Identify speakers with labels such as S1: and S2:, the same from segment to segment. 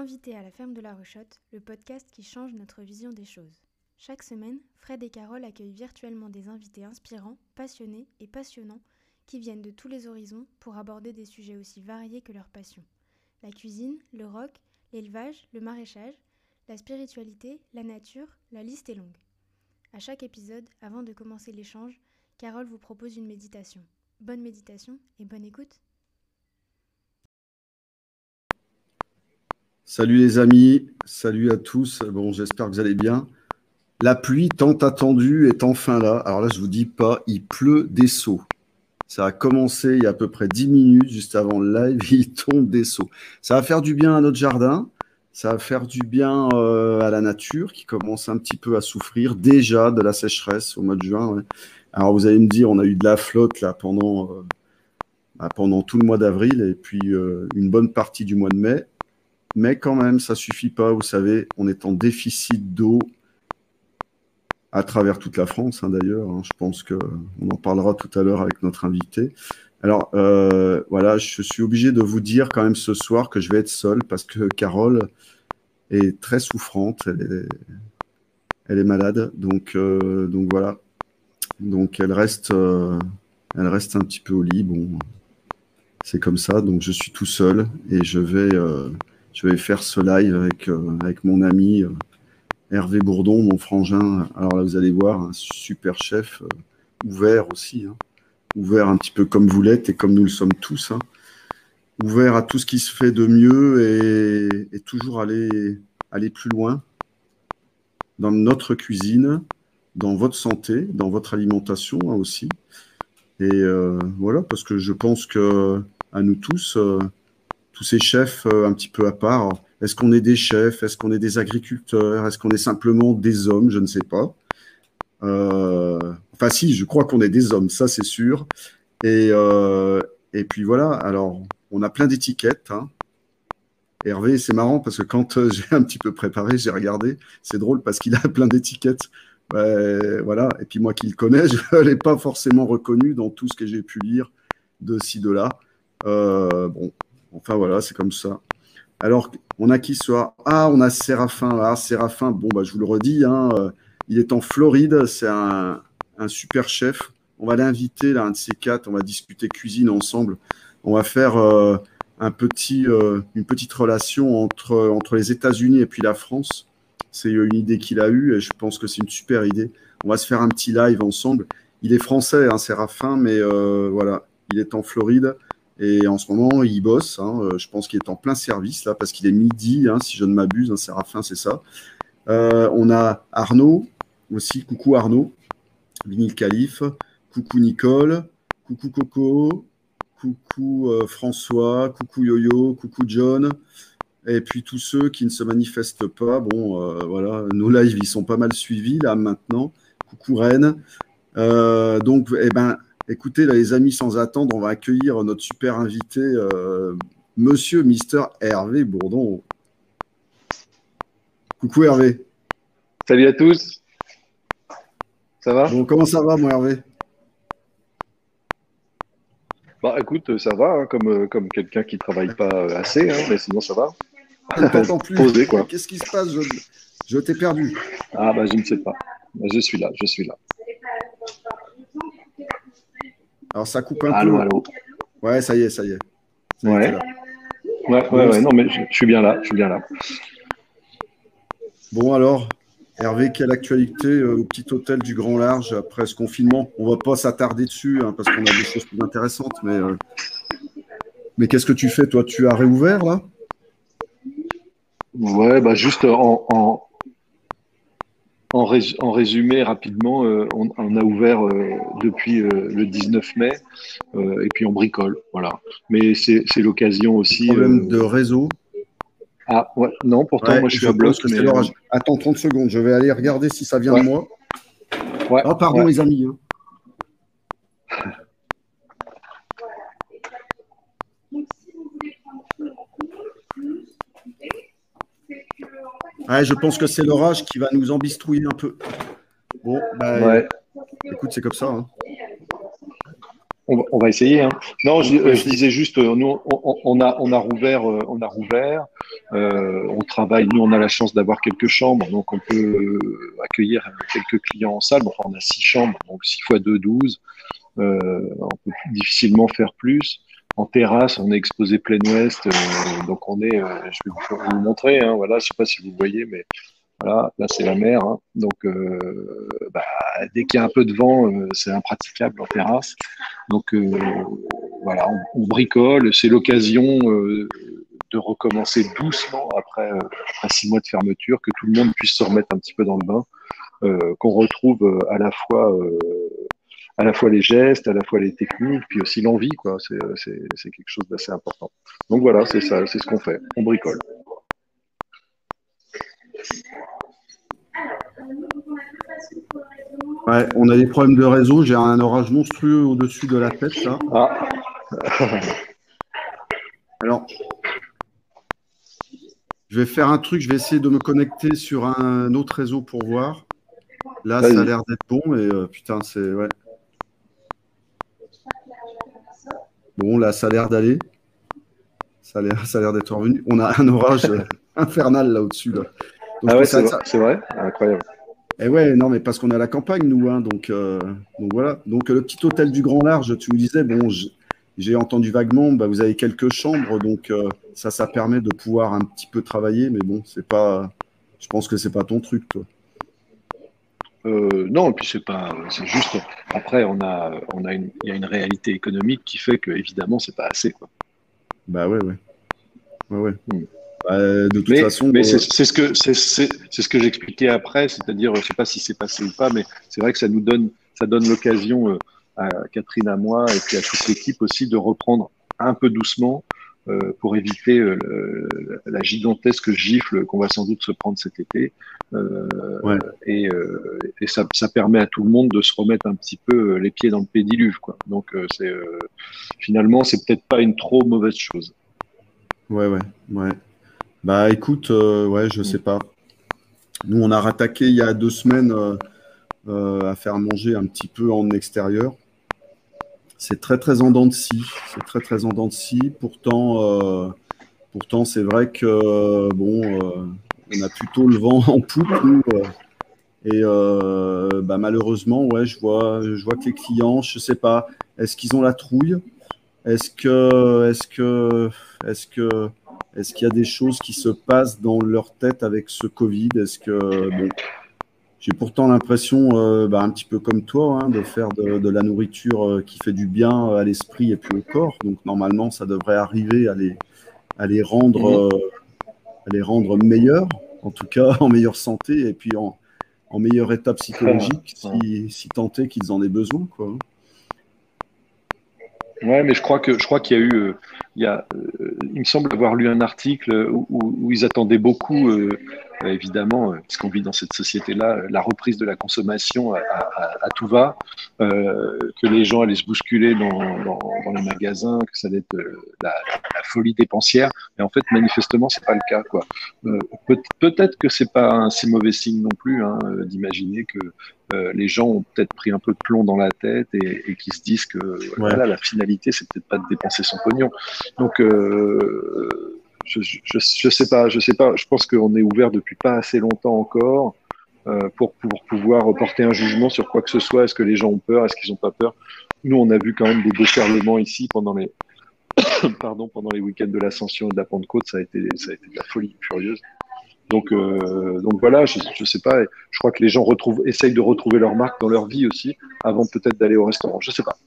S1: Invité à la ferme de la Rechotte, le podcast qui change notre vision des choses. Chaque semaine, Fred et Carole accueillent virtuellement des invités inspirants, passionnés et passionnants qui viennent de tous les horizons pour aborder des sujets aussi variés que leur passion. La cuisine, le rock, l'élevage, le maraîchage, la spiritualité, la nature, la liste est longue. À chaque épisode, avant de commencer l'échange, Carole vous propose une méditation. Bonne méditation et bonne écoute.
S2: Salut les amis, salut à tous. Bon, j'espère que vous allez bien. La pluie tant attendue est enfin là. Alors là, je vous dis pas, il pleut des seaux. Ça a commencé il y a à peu près 10 minutes, juste avant le live, il tombe des seaux. Ça va faire du bien à notre jardin, ça va faire du bien à la nature qui commence un petit peu à souffrir déjà de la sécheresse au mois de juin. Ouais. Alors vous allez me dire, on a eu de la flotte là pendant tout le mois d'avril et puis une bonne partie du mois de mai. Mais quand même, ça ne suffit pas. Vous savez, on est en déficit d'eau à travers toute la France, d'ailleurs. Je pense qu'on en parlera tout à l'heure avec notre invité. Alors, voilà, je suis obligé de vous dire quand même ce soir que je vais être seul parce que Carole est très souffrante. Elle est malade. Donc voilà. Donc, elle reste un petit peu au lit. Bon, c'est comme ça. Donc, je suis tout seul et je vais faire ce live avec mon ami Hervé Bourdon, mon frangin. Alors là, vous allez voir, un super chef, ouvert aussi, ouvert un petit peu comme vous l'êtes et comme nous le sommes tous, ouvert à tout ce qui se fait de mieux et toujours aller plus loin dans notre cuisine, dans votre santé, dans votre alimentation aussi. Et voilà, parce que je pense que à nous tous ces chefs un petit peu à part. Est-ce qu'on est des chefs? Est-ce qu'on est des agriculteurs? Est-ce qu'on est simplement des hommes? Je ne sais pas. Enfin si, je crois qu'on est des hommes, ça c'est sûr. Et puis voilà, alors on a plein d'étiquettes. Hervé, c'est marrant parce que quand j'ai un petit peu préparé, j'ai regardé, c'est drôle parce qu'il a plein d'étiquettes. Voilà. Et puis moi qui le connais, je ne l'ai pas forcément reconnu dans tout ce que j'ai pu lire de ci, de là. Bon. Enfin voilà, c'est comme ça. Alors, on a qui ce soir? Ah, on a Séraphin. Ah, Séraphin, bon, je vous le redis, il est en Floride, c'est un super chef. On va l'inviter, là, un de ces quatre, on va discuter cuisine ensemble. On va faire une petite relation entre les États-Unis et puis la France. C'est une idée qu'il a eue et je pense que c'est une super idée. On va se faire un petit live ensemble. Il est français, Séraphin, mais voilà, il est en Floride. Et en ce moment, il bosse. Je pense qu'il est en plein service là, parce qu'il est midi, si je ne m'abuse. Séraphin, c'est ça. On a Arnaud aussi. Coucou Arnaud. Vinyle Calife. Coucou Nicole. Coucou Coco. Coucou François. Coucou Yo-Yo. Coucou John. Et puis tous ceux qui ne se manifestent pas. Bon, voilà. Nos lives, ils sont pas mal suivis là maintenant. Coucou Rennes. Donc, écoutez, là, les amis, sans attendre, on va accueillir notre super invité, Monsieur Mister Hervé Bourdon. Coucou Hervé.
S3: Salut à tous. Ça va?
S2: Bon, comment ça va, mon Hervé?
S3: Écoute, ça va, comme quelqu'un qui travaille pas assez, mais sinon ça va.
S2: Je ne t'entends plus.
S3: Posé, quoi.
S2: Qu'est-ce qui se passe? Je t'ai perdu.
S3: Je ne sais pas. Je suis là.
S2: Alors, ça coupe un peu.
S3: Allô.
S2: Ouais, ça y est.
S3: Ouais. Ouais, non, mais je suis bien là.
S2: Bon, alors, Hervé, quelle actualité au petit hôtel du Grand Large après ce confinement? On ne va pas s'attarder dessus parce qu'on a des choses plus intéressantes, mais qu'est-ce que tu fais, toi? Tu as réouvert, là?
S3: Ouais, juste en résumé rapidement, on a ouvert depuis le 19 mai et puis on bricole, voilà. Mais c'est l'occasion aussi.
S2: Problème de réseau.
S3: Ah ouais, non, pourtant moi je suis à bloc.
S2: Mais... Attends 30 secondes, je vais aller regarder si ça vient de moi.
S3: Ouais,
S2: pardon les amis. Je pense que c'est l'orage qui va nous embistrouiller un peu. Bon, écoute, c'est comme ça.
S3: On va essayer. Non, je disais juste, nous, on a rouvert On travaille, nous on a la chance d'avoir quelques chambres, donc on peut accueillir quelques clients en salle. Enfin, on a 6 chambres, donc 6 fois 2, 12. On peut difficilement faire plus. En terrasse, on est exposé plein ouest, donc on est, je vais vous montrer, hein, voilà, je sais pas si vous voyez, mais voilà, là c'est la mer, hein. Donc dès qu'il y a un peu de vent, c'est impraticable en terrasse. Donc voilà, on bricole, c'est l'occasion de recommencer doucement après 6 mois de fermeture, que tout le monde puisse se remettre un petit peu dans le bain, qu'on retrouve à la fois les gestes, à la fois les techniques, puis aussi l'envie, quoi. C'est quelque chose d'assez important. Donc voilà, c'est ça, c'est ce qu'on fait. On bricole.
S2: Ouais, on a des problèmes de réseau. J'ai un orage monstrueux au-dessus de la tête, là.
S3: Ah.
S2: Alors, je vais faire un truc. Je vais essayer de me connecter sur un autre réseau pour voir. Là, ça a l'air d'être bon. Et putain, c'est... Ouais. Bon, là, ça a l'air d'aller. Ça a l'air d'être revenu. On a un orage infernal là au-dessus. Là.
S3: Donc, ah ouais, c'est vrai. Incroyable.
S2: Et ouais, non, mais parce qu'on est à la campagne, nous. Hein, donc voilà. Donc, le petit hôtel du Grand Large, tu me disais, bon, j'ai entendu vaguement, vous avez quelques chambres. Donc, ça permet de pouvoir un petit peu travailler. Mais bon, c'est pas... Je pense que c'est pas ton truc, toi.
S3: Non, et puis c'est juste. Après, il y a une réalité économique qui fait que évidemment, c'est pas assez, quoi.
S2: Bah ouais. De toute façon.
S3: Mais c'est ce que j'expliquais après, c'est-à-dire, je sais pas si c'est passé ou pas, mais c'est vrai que ça donne l'occasion à Catherine, à moi, et puis à toute l'équipe aussi de reprendre un peu doucement. Pour éviter la gigantesque gifle qu'on va sans doute se prendre cet été.
S2: Ouais.
S3: Et ça permet à tout le monde de se remettre un petit peu les pieds dans le pédiluve, quoi. Donc, finalement, c'est peut-être pas une trop mauvaise chose.
S2: Ouais. Bah, écoute, je sais pas. Nous, on a rattaqué il y a 2 semaines à faire manger un petit peu en extérieur. C'est très, très en dents de scie. Pourtant, c'est vrai que, on a plutôt le vent en poupe. Et malheureusement, je vois que les clients, je sais pas, est-ce qu'ils ont la trouille? Est-ce qu'il y a des choses qui se passent dans leur tête avec ce Covid? J'ai pourtant l'impression, un petit peu comme toi, hein, de faire de la nourriture qui fait du bien à l'esprit et puis au corps. Donc normalement, ça devrait arriver à les rendre meilleurs, en tout cas en meilleure santé et puis en meilleure état psychologique, si tant est qu'ils en aient besoin, quoi.
S3: Ouais, mais je crois qu'il y a eu, il me semble avoir lu un article où ils attendaient beaucoup, évidemment, parce qu'on vit dans cette société-là, la reprise de la consommation à tout va, que les gens allaient se bousculer dans les magasins, que ça allait être la folie dépensière. Mais en fait, manifestement, c'est pas le cas, quoi. Peut-être que c'est pas un si mauvais signe non plus, hein, d'imaginer que les gens ont peut-être pris un peu de plomb dans la tête et qui se disent que voilà, la finalité, c'est peut-être pas de dépenser son pognon. Donc, je sais pas. Je pense qu'on est ouvert depuis pas assez longtemps encore pour pouvoir porter un jugement sur quoi que ce soit. Est-ce que les gens ont peur? Est-ce qu'ils n'ont pas peur? Nous, on a vu quand même des déferlements ici pendant les week-ends de l'Ascension et de la Pentecôte. Ça a été de la folie furieuse. Donc voilà, je sais pas. Je crois que les gens essayent de retrouver leur marque dans leur vie aussi, avant peut-être d'aller au restaurant. Je sais pas.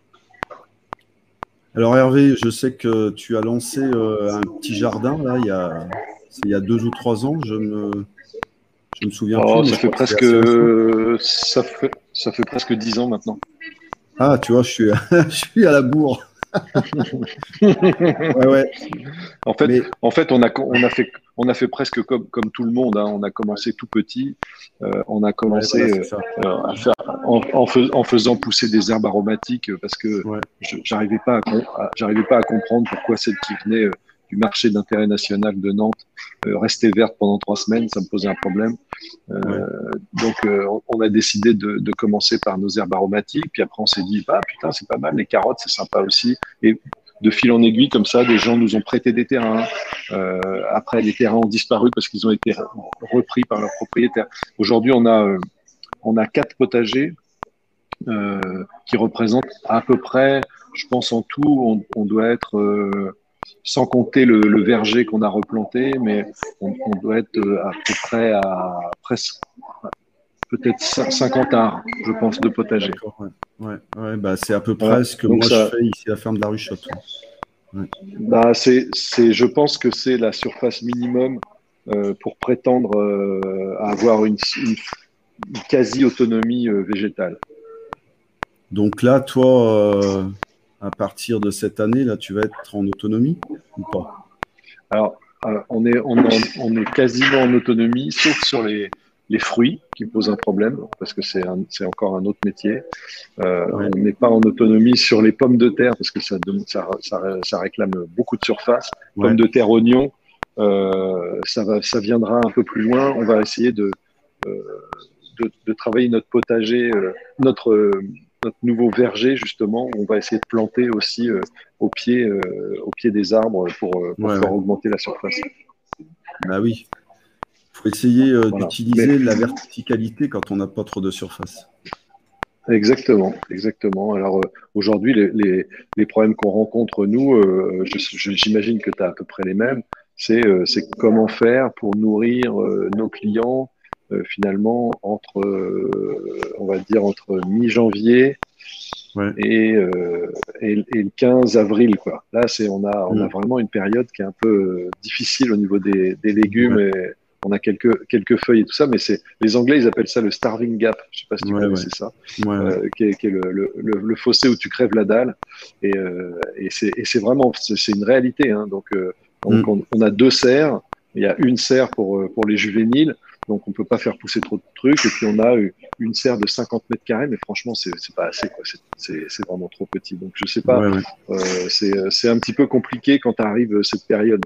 S2: Alors Hervé, je sais que tu as lancé un petit jardin là, il y a 2 ou 3 ans. Je me souviens plus.
S3: Ça fait presque 10 ans maintenant.
S2: Ah, tu vois, je suis à la bourre. Ouais.
S3: En fait, on a fait presque comme tout le monde, hein. On a commencé tout petit. On a commencé à faire en faisant pousser des herbes aromatiques parce que j'arrivais pas à comprendre pourquoi celles qui venaient du marché d'intérêt national de Nantes restaient vertes pendant 3 semaines. Ça me posait un problème. Donc, on a décidé de commencer par nos herbes aromatiques. Puis après, on s'est dit, putain, c'est pas mal. Les carottes, c'est sympa aussi. Et de fil en aiguille, comme ça, des gens nous ont prêté des terrains. Après, les terrains ont disparu parce qu'ils ont été repris par leurs propriétaires. Aujourd'hui, on a 4 potagers qui représentent à peu près, je pense en tout, on doit être, sans compter le verger qu'on a replanté, mais on doit être à peu près à presque peut-être 50 arts, je pense, de potager.
S2: Ouais, bah, c'est à peu près ce que moi je fais ici à la ferme de la Ruchotte. Ouais.
S3: Bah, je pense que c'est la surface minimum pour prétendre à avoir une quasi-autonomie végétale.
S2: Donc là, toi, à partir de cette année, là, tu vas être en autonomie ou pas?
S3: Alors, on est quasiment en autonomie, sauf sur les fruits qui posent un problème, parce que c'est encore un autre métier. On n'est pas en autonomie sur les pommes de terre, parce que ça réclame beaucoup de surface. Pommes de terre, oignons, ça viendra un peu plus loin. On va essayer de travailler notre potager, notre nouveau verger, justement, où on va essayer de planter aussi au pied des arbres pour pouvoir augmenter la surface.
S2: Bah oui. Il faut essayer d'utiliser la verticalité quand on n'a pas trop de surface.
S3: Exactement. Alors aujourd'hui, les problèmes qu'on rencontre, nous, j'imagine que tu as à peu près les mêmes, c'est comment faire pour nourrir nos clients finalement entre mi-janvier et le 15 avril, quoi. Là, on a vraiment une période qui est un peu difficile au niveau des légumes et on a quelques feuilles et tout ça, mais les Anglais, ils appellent ça le starving gap. Je sais pas si tu connaissais ça, qui est le fossé où tu crèves la dalle. Et c'est vraiment, c'est une réalité. Hein. Donc, on a 2 serres. Il y a une serre pour les juvéniles, donc on peut pas faire pousser trop de trucs. Et puis on a une serre de 50 mètres carrés, mais franchement, c'est pas assez, quoi. C'est vraiment trop petit. Donc je sais pas. C'est un petit peu compliqué quand arrive cette période.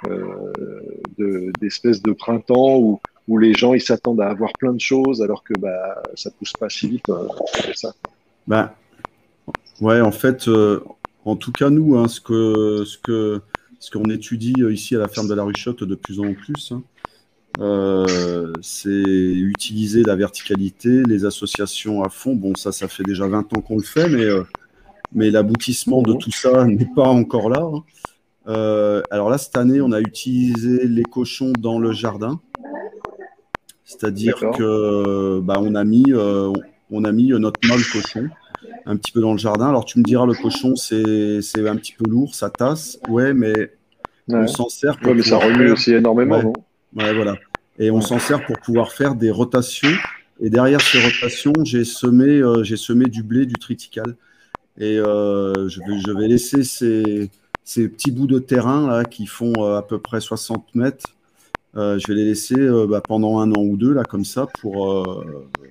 S3: D'espèce de printemps où les gens ils s'attendent à avoir plein de choses alors que ça pousse pas si vite que ça.
S2: Bah ouais, en fait, en tout cas nous, hein, ce qu'on étudie ici à la ferme de la Ruchotte de plus en plus, hein, c'est utiliser la verticalité, les associations à fond. Bon, ça fait déjà 20 ans qu'on le fait, mais l'aboutissement de tout ça n'est pas encore là. Hein. Alors là, cette année, on a utilisé les cochons dans le jardin. C'est-à-dire que on a mis notre mâle cochon un petit peu dans le jardin. Alors tu me diras, le cochon, c'est un petit peu lourd, ça tasse. Ouais, mais on s'en sert pour
S3: mais ça remue aussi énormément, non ?
S2: Ouais, voilà. Et on s'en sert pour pouvoir faire des rotations. Et derrière ces rotations, j'ai semé du blé, du triticale. Et je vais laisser ces petits bouts de terrain là qui font à peu près 60 mètres. Je vais les laisser pendant 1 an ou 2 là comme ça pour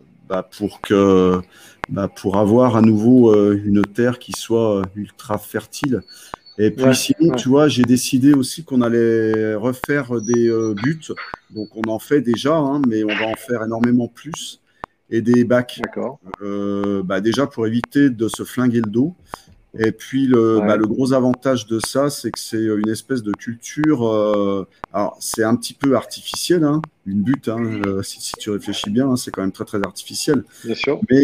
S2: avoir à nouveau une terre qui soit ultra fertile. Et puis sinon, tu vois, j'ai décidé aussi qu'on allait refaire des buts. Donc on en fait déjà, hein, mais on va en faire énormément plus. Et des bacs.
S3: D'accord.
S2: Déjà pour éviter de se flinguer le dos. Et puis le gros avantage de ça, c'est que c'est une espèce de culture. Alors c'est un petit peu artificiel, hein, une butte. Hein, si tu réfléchis bien, hein, c'est quand même très très artificiel.
S3: Bien sûr.
S2: Mais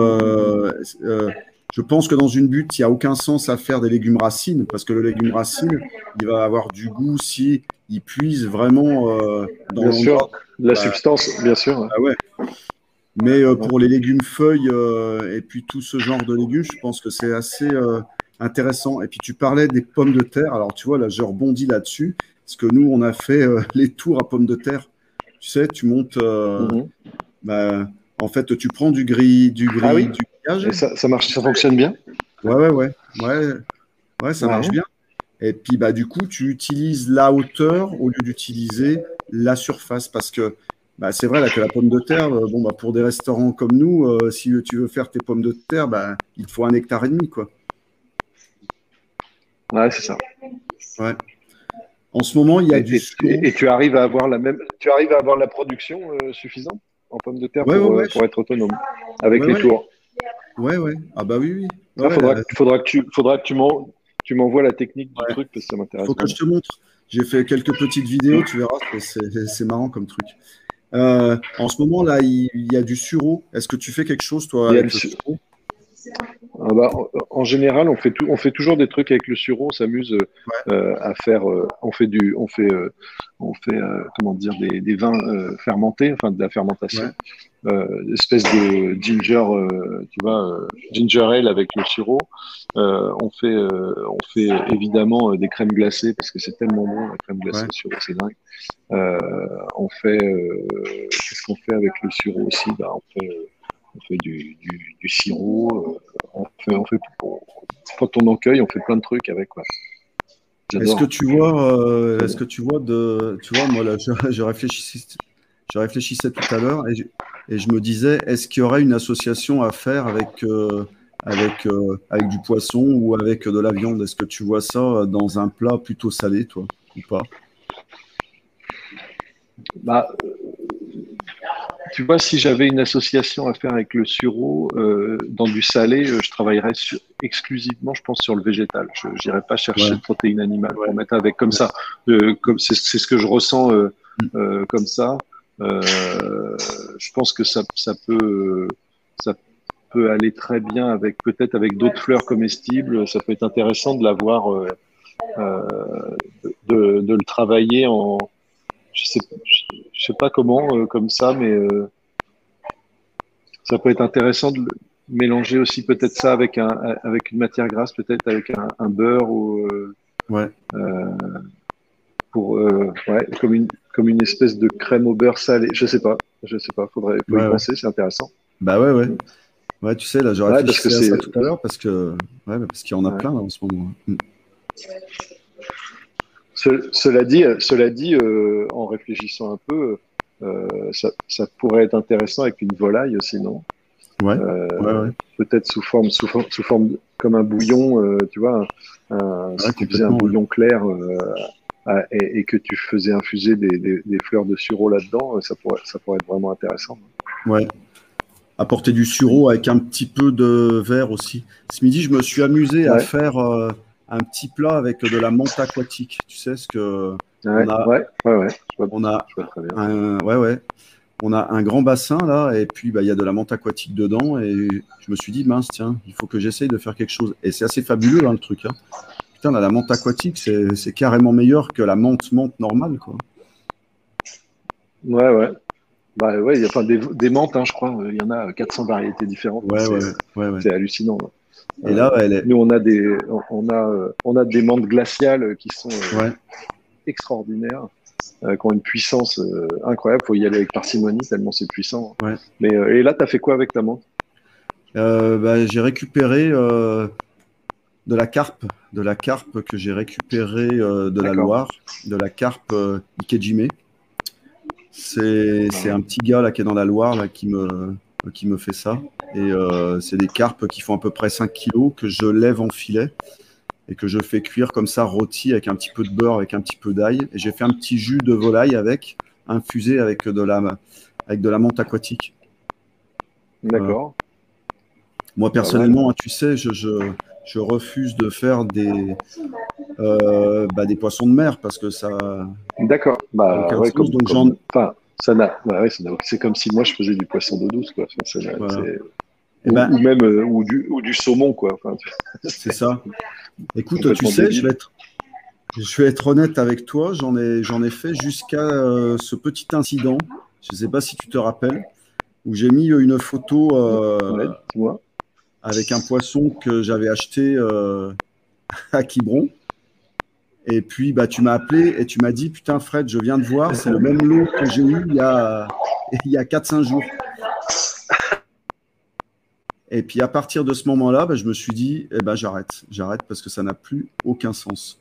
S2: je pense que dans une butte, il n'y a aucun sens à faire des légumes racines, parce que le légume racine, il va avoir du goût si il puise vraiment dans
S3: bien sûr, la substance, bien sûr.
S2: Ah ouais. Mais pour les légumes feuilles et puis tout ce genre de légumes, je pense que c'est assez intéressant. Et puis tu parlais des pommes de terre. Alors tu vois, là, je rebondis là-dessus, parce que nous, on a fait les tours à pommes de terre. Tu sais, tu montes. En fait, tu prends du grillage.
S3: Et ça marche, ça fonctionne bien.
S2: Ouais, ça marche bien. Et puis du coup, tu utilises la hauteur au lieu d'utiliser la surface, parce que c'est vrai là, que la pomme de terre, pour des restaurants comme nous, si tu veux faire tes pommes de terre, il te faut 1,5 hectare, quoi.
S3: Ouais, c'est ça.
S2: Ouais. En ce moment, il y a
S3: et tu arrives à avoir la production suffisante en pommes de terre pour être autonome avec les tours.
S2: Ouais. Ah bah oui.
S3: Faudra que tu montes. tu m'envoies la technique du
S2: Ouais.
S3: truc parce que ça m'intéresse.
S2: Faut que je te montre. J'ai fait quelques petites vidéos, tu verras, c'est marrant comme truc. En ce moment, là, il y a du sureau. Est-ce que tu fais quelque chose, toi,
S3: Il y a
S2: avec le
S3: le,
S2: sureau?
S3: Ah bah, en général, on fait toujours des trucs avec le sureau. On s'amuse à faire. On fait comment dire des vins fermentés, enfin de la fermentation.
S2: Ouais,
S3: Espèce de ginger, tu vois, ginger ale avec le sureau. On fait évidemment des crèmes glacées parce que c'est tellement bon la crème glacée
S2: ouais.
S3: au sureau, c'est dingue. Qu'est-ce qu'on fait avec le sureau aussi? Bah, on fait du sirop. On fait, quand on en cueille, on fait plein de trucs avec, quoi.
S2: Est-ce que
S3: J'adore.
S2: tu vois,
S3: J'adore.
S2: tu vois, moi là, je réfléchissais tout à l'heure et je me disais, est-ce qu'il y aurait une association à faire avec du poisson ou avec de la viande? Est-ce que tu vois ça dans un plat plutôt salé, toi, ou pas?
S3: Bah, tu vois, si j'avais une association à faire avec le sureau, dans du salé, je travaillerais exclusivement, je pense, sur le végétal. Je n'irais pas chercher
S2: Ouais,
S3: de protéines animales
S2: ouais,
S3: pour mettre avec comme ça. Comme c'est ce que je ressens comme ça. Je pense que ça peut aller très bien avec peut-être avec d'autres fleurs comestibles. Ça peut être intéressant de l'avoir, euh, de le travailler en, je sais pas comment, comme ça, mais ça peut être intéressant de mélanger aussi peut-être ça avec avec une matière grasse, peut-être avec un beurre ou
S2: ouais,
S3: euh, ouais, comme une espèce de crème au beurre salé. Je sais pas. Faut y
S2: ouais, ouais.
S3: penser, c'est intéressant.
S2: Bah ouais, ouais. Ouais, tu sais, là, je
S3: Ouais, parce que
S2: réfléchissais à
S3: c'est,
S2: ça tout à l'heure parce qu'il y en a
S3: ouais.
S2: plein là, en ce moment.
S3: Cela dit, en réfléchissant un peu, ça pourrait être intéressant avec une volaille aussi, non?
S2: Ouais, ouais,
S3: Euh,
S2: ouais,
S3: Peut-être sous forme comme un bouillon, tu vois,
S2: ouais,
S3: si tu faisais un
S2: complètement, ouais.
S3: bouillon clair et que tu faisais infuser des fleurs de sureau là-dedans, ça pourrait être vraiment intéressant.
S2: Ouais. Apporter du sureau avec un petit peu de verre aussi. Ce midi, je me suis amusé à
S3: Ouais,
S2: faire un petit plat avec de la menthe aquatique. Tu sais ce que on
S3: ouais,
S2: a,
S3: ouais, ouais, ouais,
S2: on a
S3: je vois très bien.
S2: ouais, ouais, on a un grand bassin là et puis bah, il y a de la menthe aquatique dedans et je me suis dit mince tiens, il faut que j'essaye de faire quelque chose. Et c'est assez fabuleux hein, le truc. Hein. Putain, là, la menthe aquatique, c'est carrément meilleur que la menthe normale quoi.
S3: Ouais, ouais. Bah ouais, il y a enfin des menthes, hein, je crois. Il y en a 400 variétés différentes.
S2: Ouais, ouais, ouais, ouais.
S3: C'est hallucinant.
S2: Et là, elle est,
S3: Nous, on a des menthes glaciales qui sont
S2: ouais.
S3: extraordinaires, qui ont une puissance incroyable. Faut y aller avec parcimonie tellement c'est puissant.
S2: Ouais.
S3: Mais et là, t'as fait quoi avec ta menthe?
S2: Bah, j'ai récupéré de la carpe que j'ai récupérée de la
S3: D'accord.
S2: Loire, de la carpe Ikejime. C'est un petit gars là qui est dans la Loire là, qui me fait ça. Et c'est des carpes qui font à peu près 5 kilos que je lève en filet et que je fais cuire comme ça, rôti avec un petit peu de beurre, avec un petit peu d'ail. Et j'ai fait un petit jus de volaille avec, infusé avec de la menthe aquatique.
S3: D'accord.
S2: Moi,
S3: Pas mal.
S2: personnellement, hein, tu sais, je refuse de faire des poissons de mer parce que ça n'a
S3: D'accord. Bah
S2: aucun
S3: ouais,
S2: sens. Donc, j'en.
S3: enfin, ça n'a, bah ouais, c'est comme si moi je faisais du poisson d'eau douce, quoi. Enfin,
S2: Voilà. Eh
S3: ou
S2: ben,
S3: même ou du saumon, quoi. Enfin,
S2: c'est ça. Écoute, tu
S3: complètement
S2: sais,
S3: débile.
S2: je vais être honnête avec toi. J'en ai fait jusqu'à ce petit incident. Je ne sais pas si tu te rappelles, où j'ai mis une photo
S3: Ouais, dis-moi.
S2: avec un poisson que j'avais acheté à Quiberon. Et puis, bah, tu m'as appelé et tu m'as dit, putain, Fred, je viens de voir, c'est le même lot que j'ai eu il y a 4-5 jours. Et puis, à partir de ce moment-là, bah, je me suis dit, eh ben, j'arrête parce que ça n'a plus aucun sens.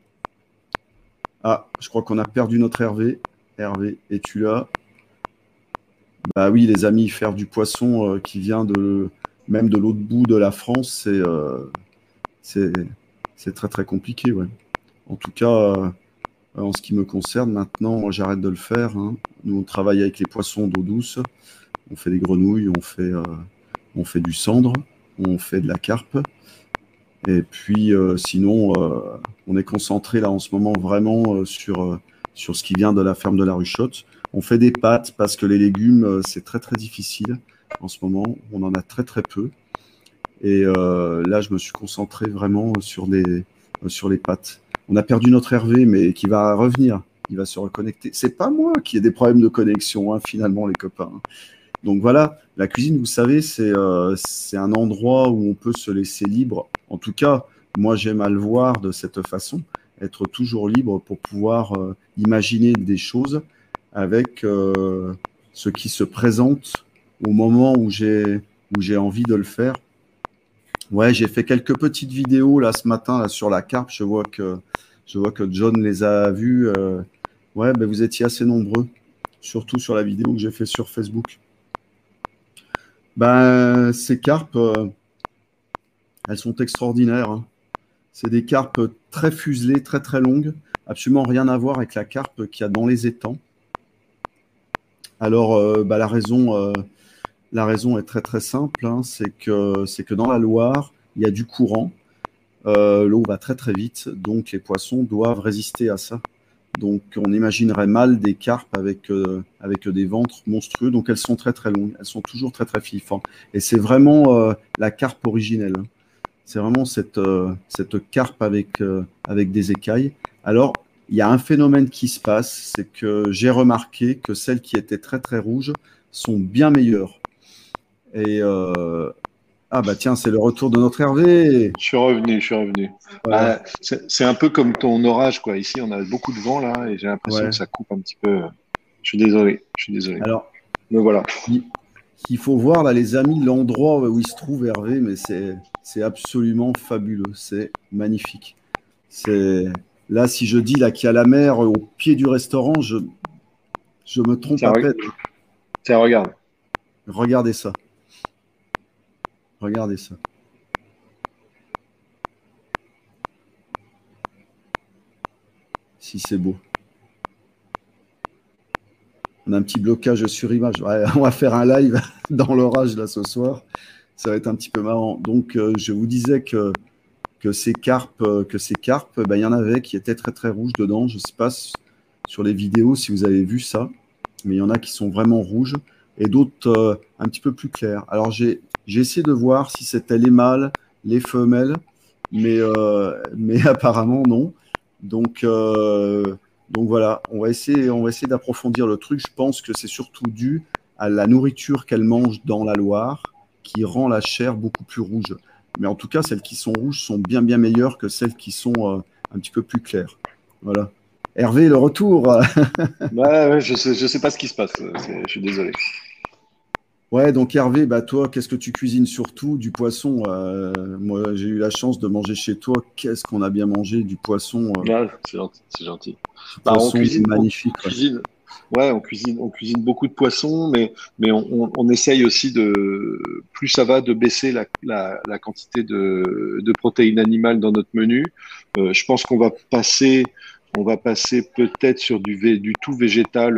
S2: Ah, je crois qu'on a perdu notre Hervé. Hervé, es-tu là? Bah oui, les amis, faire du poisson qui vient même de l'autre bout de la France, c'est, c'est très, très compliqué, ouais. En tout cas, en ce qui me concerne, maintenant, moi, j'arrête de le faire. Hein. Nous, on travaille avec les poissons d'eau douce. On fait des grenouilles, on fait du cendre, on fait de la carpe. Et puis, sinon, on est concentré là en ce moment vraiment sur ce qui vient de la ferme de la Ruchotte. On fait des pâtes parce que les légumes, c'est très très difficile en ce moment. On en a très très peu. Et là, je me suis concentré vraiment sur les pâtes. On a perdu notre Hervé, mais qui va revenir. Il va se reconnecter. C'est pas moi qui ai des problèmes de connexion, hein, finalement, les copains. Donc voilà, la cuisine, vous savez, c'est un endroit où on peut se laisser libre. En tout cas, moi, j'aime à le voir de cette façon, être toujours libre pour pouvoir imaginer des choses avec ce qui se présente au moment où j'ai envie de le faire. Ouais, j'ai fait quelques petites vidéos là ce matin là, sur la carpe. Je vois que John les a vues. Ouais, ben, vous étiez assez nombreux, surtout sur la vidéo que j'ai fait sur Facebook. Ben, ces carpes, elles sont extraordinaires, hein. C'est des carpes très fuselées, très très longues, absolument rien à voir avec la carpe qu'il y a dans les étangs. Alors, bah, la raison est très très simple, hein, c'est que dans la Loire, il y a du courant, l'eau va très très vite, donc les poissons doivent résister à ça. Donc on imaginerait mal des carpes avec des ventres monstrueux, donc elles sont très très longues, elles sont toujours très très filiformes. Et c'est vraiment la carpe originelle, hein. C'est vraiment cette carpe avec des écailles. Alors, il y a un phénomène qui se passe, c'est que j'ai remarqué que celles qui étaient très très rouges sont bien meilleures. Et ah bah tiens, c'est le retour de notre Hervé.
S3: Je suis revenu.
S2: Voilà.
S3: Bah, c'est un peu comme ton orage, quoi. Ici, on a beaucoup de vent, là, et j'ai l'impression
S2: Ouais.
S3: que ça coupe un petit peu. Je suis désolé.
S2: Alors,
S3: Mais voilà.
S2: il faut voir là, les amis, l'endroit où il se trouve Hervé, mais c'est absolument fabuleux, c'est magnifique. C'est là, si je dis là qu'il y a la mer au pied du restaurant, je me trompe
S3: Tiens,
S2: à peine.
S3: tiens, regarde.
S2: Regardez ça. Regardez ça. Si c'est beau. On a un petit blocage sur image. Ouais, on va faire un live dans l'orage là ce soir. Ça va être un petit peu marrant. Donc, je vous disais que ces carpes, ben, il y en avait qui étaient très très rouges dedans. Je ne sais pas sur les vidéos si vous avez vu ça, mais il y en a qui sont vraiment rouges et d'autres un petit peu plus clairs. Alors, j'ai essayé de voir si c'était les mâles, les femelles, mais apparemment non. Donc voilà, on va essayer d'approfondir le truc. Je pense que c'est surtout dû à la nourriture qu'elles mangent dans la Loire qui rend la chair beaucoup plus rouge. Mais en tout cas, celles qui sont rouges sont bien bien meilleures que celles qui sont un petit peu plus claires. Voilà. Hervé, le retour.
S3: Ouais, je sais pas ce qui se passe. Je suis désolé.
S2: Ouais, donc Hervé, bah toi, qu'est-ce que tu cuisines surtout? Du poisson. Moi, j'ai eu la chance de manger chez toi. Qu'est-ce qu'on a bien mangé du poisson.
S3: Ouais, c'est gentil, c'est gentil.
S2: Du
S3: Bah,
S2: poisson magnifique.
S3: on cuisine beaucoup de poissons, mais on essaye aussi plus ça va, de baisser la quantité de protéines animales dans notre menu. Je pense on va passer peut-être sur du tout végétal,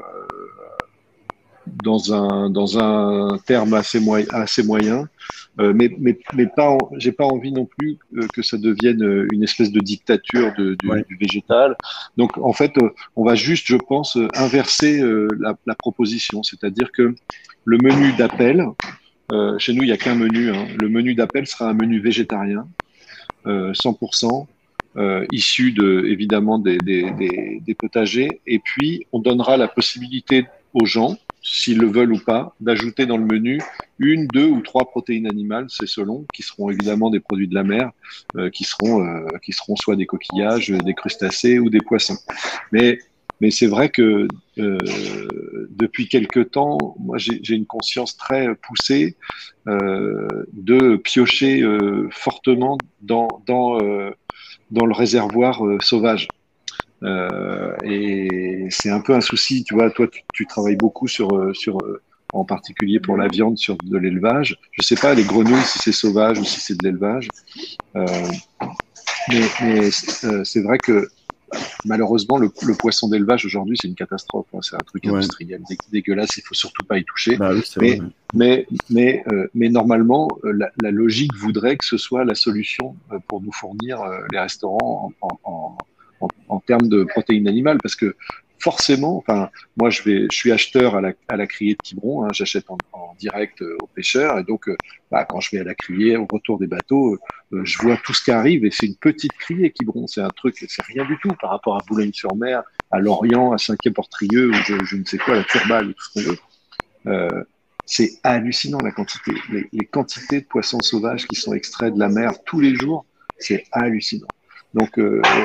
S3: dans un terme assez moyen, mais pas, j'ai pas envie non plus que ça devienne une espèce de dictature
S2: Ouais.
S3: du végétal. Donc en fait, on va juste, je pense, inverser la proposition, c'est-à-dire que le menu d'appel, chez nous il y a qu'un menu, hein. Le menu d'appel sera un menu végétarien, 100%. Issu évidemment des potagers, et puis on donnera la possibilité aux gens, s'ils le veulent ou pas, d'ajouter dans le menu 1, 2 ou 3 protéines animales, c'est selon, qui seront évidemment des produits de la mer, qui seront soit des coquillages, des crustacés ou des poissons. Mais c'est vrai que depuis quelque temps, moi j'ai une conscience très poussée de piocher fortement dans le réservoir sauvage. Et c'est un peu un souci, tu vois, toi tu travailles beaucoup en particulier pour la viande, sur de l'élevage. Je sais pas, les grenouilles, si c'est sauvage ou si c'est de l'élevage. Mais c'est vrai que malheureusement, le poisson d'élevage aujourd'hui, c'est une catastrophe. Hein. C'est un truc industriel dégueulasse. Il faut surtout pas y toucher.
S2: Bah oui, c'est vrai.
S3: Mais normalement, la logique voudrait que ce soit la solution pour nous fournir les restaurants en termes de protéines animales, parce que forcément, enfin, moi, je suis acheteur à la criée de Quiberon, hein, j'achète en direct aux pêcheurs, et donc, quand je vais à la criée, au retour des bateaux, je vois tout ce qui arrive, et c'est une petite criée Quiberon, c'est un truc, c'est rien du tout par rapport à Boulogne-sur-Mer, à Lorient, à Saint-Quay-Portrieux, ou je ne sais quoi, la Turballe, ou tout ce qu'on veut. C'est hallucinant la quantité, les quantités de poissons sauvages qui sont extraits de la mer tous les jours, c'est hallucinant. Donc,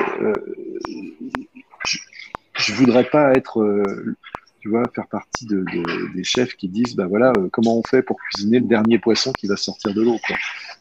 S3: je voudrais pas être, tu vois, faire partie des chefs qui disent, bah voilà, comment on fait pour cuisiner le dernier poisson qui va sortir de l'eau, quoi.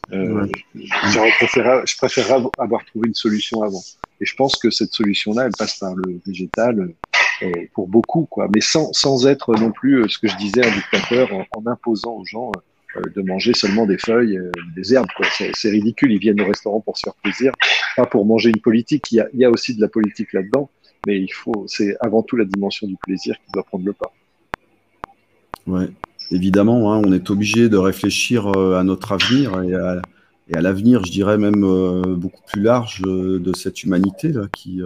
S3: Je préférerais avoir trouvé une solution avant. Et je pense que cette solution-là, elle passe par le végétal pour beaucoup, quoi. Mais sans être non plus, ce que je disais, un dictateur en imposant aux gens de manger seulement des feuilles, des herbes, quoi. C'est ridicule. Ils viennent au restaurant pour se faire plaisir, pas pour manger une politique. Il y a aussi de la politique là-dedans. Mais c'est avant tout la dimension du plaisir qui doit prendre le pas.
S2: Ouais, évidemment, hein, on est obligé de réfléchir à notre avenir et à l'avenir, je dirais même beaucoup plus large de cette humanité là, qui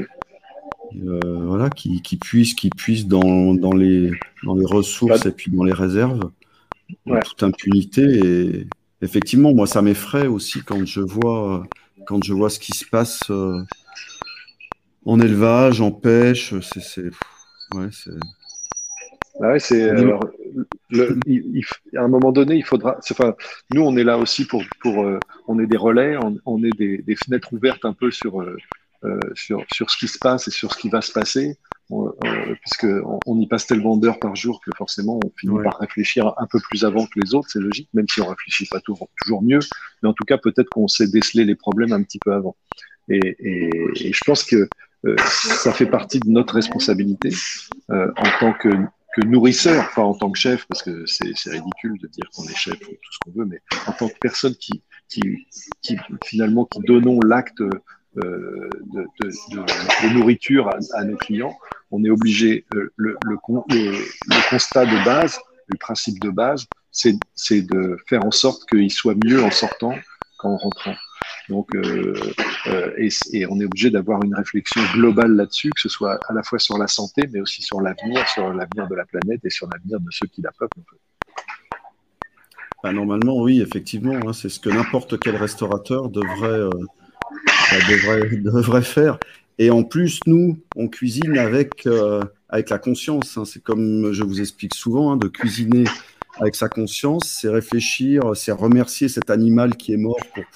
S2: puise dans les ressources et puis dans les réserves, en toute impunité. Et effectivement, moi, ça m'effraie aussi quand je vois ce qui se passe. En élevage, en pêche,
S3: à un moment donné, il faudra. Enfin, nous, on est là aussi pour on est des relais, on est des fenêtres ouvertes un peu sur ce qui se passe et sur ce qui va se passer, puisque on y passe tellement d'heures par jour que forcément, on finit par réfléchir un peu plus avant que les autres. C'est logique, même si on réfléchit pas toujours mieux, mais en tout cas, peut-être qu'on sait déceler les problèmes un petit peu avant. Et je pense que ça fait partie de notre responsabilité en tant que nourrisseur, pas en tant que chef, parce que c'est ridicule de dire qu'on est chef ou tout ce qu'on veut, mais en tant que personne qui finalement qui donnons l'acte de nourriture à nos clients, on est obligé, le constat de base, le principe de base, c'est de faire en sorte qu'ils soient mieux en sortant qu'en rentrant. Donc, et on est obligé d'avoir une réflexion globale là-dessus, que ce soit à la fois sur la santé, mais aussi sur l'avenir de la planète et sur l'avenir de ceux qui la peuplent.
S2: Normalement, oui, effectivement, hein, c'est ce que n'importe quel restaurateur devrait faire. Et en plus, nous, on cuisine avec la conscience. Hein. C'est comme je vous explique souvent, hein, de cuisiner avec sa conscience, c'est réfléchir, c'est remercier cet animal qui est mort pour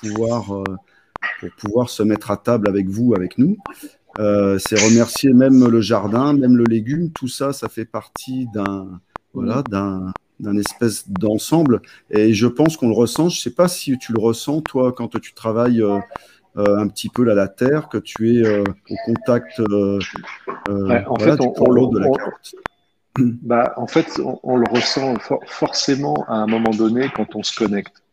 S2: pouvoir se mettre à table avec vous, avec nous. C'est remercier même le jardin, même le légume. Tout ça, ça fait partie d'un espèce d'ensemble. Et je pense qu'on le ressent. Je ne sais pas si tu le ressens, toi, quand tu travailles un petit peu là, la terre, que tu es au contact
S3: en fait,
S2: de la carotte.
S3: En fait, on le ressent forcément à un moment donné quand on se connecte.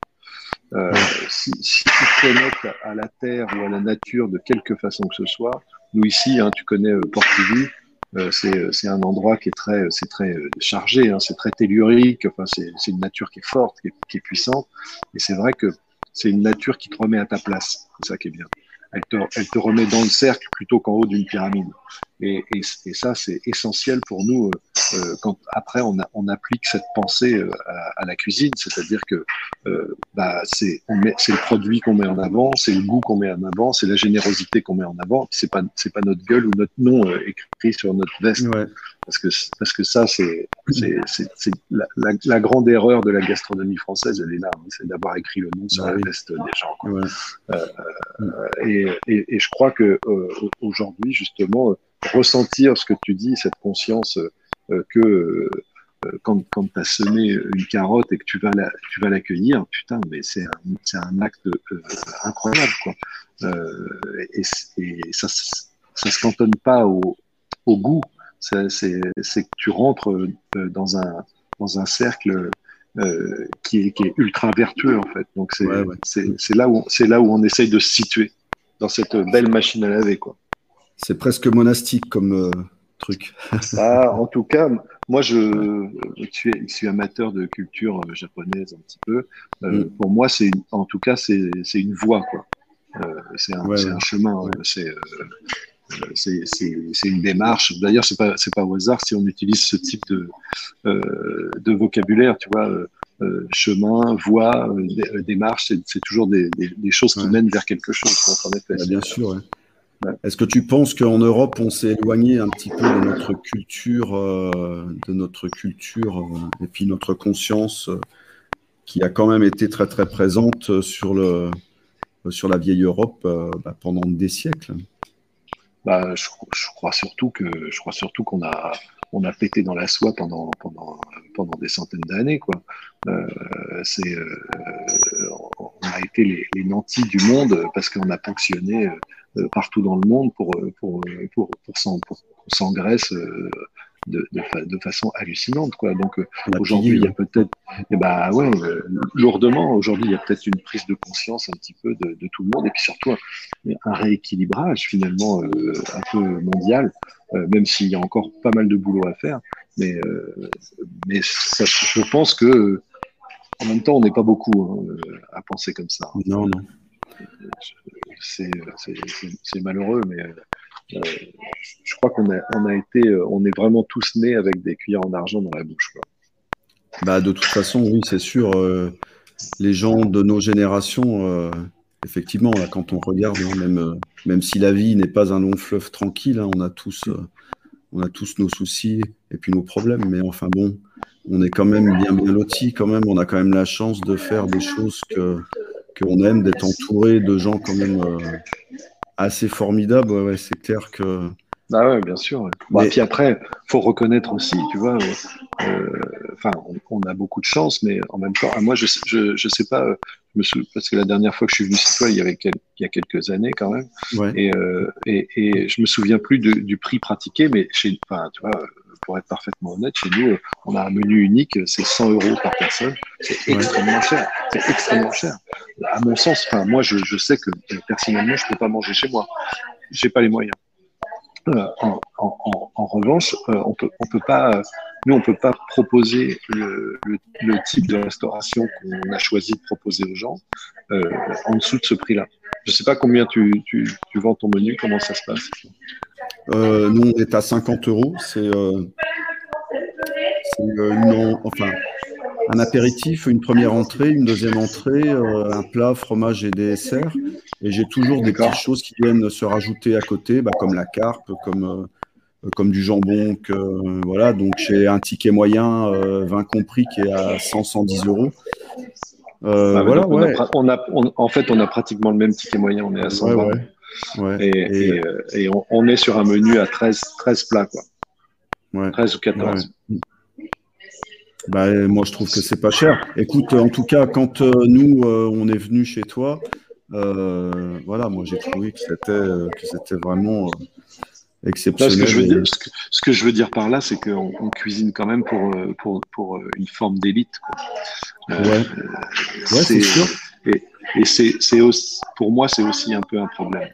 S3: Si tu te connectes à la terre ou à la nature de quelque façon que ce soit, nous ici, hein, tu connais Portivy, c'est un endroit qui est très chargé, hein, c'est très tellurique. Enfin, c'est une nature qui est forte, qui est puissante, et c'est vrai que c'est une nature qui te remet à ta place. C'est ça qui est bien. Elle te remet dans le cercle plutôt qu'en haut d'une pyramide. Et ça, c'est essentiel pour nous quand après on applique cette pensée à la cuisine, c'est-à-dire que c'est le produit qu'on met en avant, c'est le goût qu'on met en avant, c'est la générosité qu'on met en avant. C'est pas notre gueule ou notre nom écrit sur notre veste. Ouais. Parce que ça, c'est la grande erreur de la gastronomie française, elle est là, hein, c'est d'avoir écrit le nom sur la veste des gens. Quoi. Ouais. Et je crois que aujourd'hui, justement, ressentir ce que tu dis, cette conscience que quand tu as semé une carotte et que tu vas l'accueillir, putain, mais c'est un acte incroyable, quoi. Et ça se cantonne pas au goût. C'est que tu rentres dans un cercle qui est ultra vertueux, en fait. Donc c'est là où on essaye de se situer dans cette belle machine à laver, quoi.
S2: C'est presque monastique comme truc.
S3: Bah, en tout cas, moi, je suis amateur de culture japonaise un petit peu. Pour moi, en tout cas, c'est une voie, quoi. C'est un chemin. C'est une démarche. D'ailleurs, c'est pas au hasard si on utilise ce type de vocabulaire, tu vois. Chemin, voie, démarche, c'est toujours des choses qui mènent vers quelque chose. Donc, en effet,
S2: bien sûr. Ouais. Est-ce que tu penses qu'en Europe, on s'est éloigné un petit peu de notre culture, et puis notre conscience qui a quand même été très très présente sur la vieille Europe pendant des siècles?
S3: Bah, je crois surtout qu'on a pété dans la soie pendant des centaines d'années, quoi. On a été les nantis du monde parce qu'on a ponctionné partout dans le monde pour qu'on s'engraisse de façon hallucinante, quoi. Donc aujourd'hui, il y a peut-être, lourdement, aujourd'hui, il y a peut-être une prise de conscience un petit peu de tout le monde, et puis surtout un rééquilibrage finalement un peu mondial, même s'il y a encore pas mal de boulot à faire. Mais je pense que en même temps, on n'est pas beaucoup à penser comme ça.
S2: Non, non.
S3: C'est malheureux, mais je crois qu'on est vraiment tous nés avec des cuillères en argent dans la bouche, quoi.
S2: Bah, de toute façon, oui, c'est sûr. Les gens de nos générations, effectivement, là, quand on regarde, hein, même si la vie n'est pas un long fleuve tranquille, hein, on a tous nos soucis et puis nos problèmes. Mais enfin bon, on est quand même bien lotis. Quand même, on a quand même la chance de faire des choses qu'on aime, d'être entouré de gens quand même assez formidables. Ouais, c'est clair que.
S3: Ah ouais, bien sûr. Ouais. Bon, et puis après, faut reconnaître aussi, tu vois. On a beaucoup de chance, mais en même temps, moi, je sais pas. Parce que la dernière fois que je suis venu chez toi, il y a quelques années quand même,
S2: ouais.
S3: et je me souviens plus du prix pratiqué, mais tu vois, pour être parfaitement honnête, chez nous, on a un menu unique, c'est 100 € par personne, c'est extrêmement cher. C'est extrêmement cher. À mon sens, moi, je sais que personnellement, je peux pas manger chez moi, j'ai pas les moyens. En revanche, on peut pas, nous, on peut pas proposer le type de restauration qu'on a choisi de proposer aux gens en dessous de ce prix-là. Je sais pas combien tu vends ton menu, comment ça se passe?
S2: Nous, on est à 50 €. C'est un apéritif, une première entrée, une deuxième entrée, un plat, fromage et des desserts. Et j'ai toujours des petites choses qui viennent se rajouter à côté, comme la carpe, comme du jambon. Voilà, donc j'ai un ticket moyen, vin compris, qui est à 110 €. Voilà, ouais.
S3: En fait, on a pratiquement le même ticket moyen, on est à 120.
S2: Ouais.
S3: Et on est sur un menu à 13 plats, quoi.
S2: Ouais.
S3: 13 ou 14.
S2: Ouais. Bah, moi, je trouve que c'est pas cher. Écoute, en tout cas, quand nous, on est venu chez toi, voilà, moi, j'ai trouvé que c'était vraiment exceptionnel.
S3: Là, ce que je veux dire par là, c'est qu'on cuisine quand même pour une forme d'élite, quoi.
S2: Ouais, c'est sûr.
S3: Et c'est aussi, pour moi, c'est aussi un peu un problème.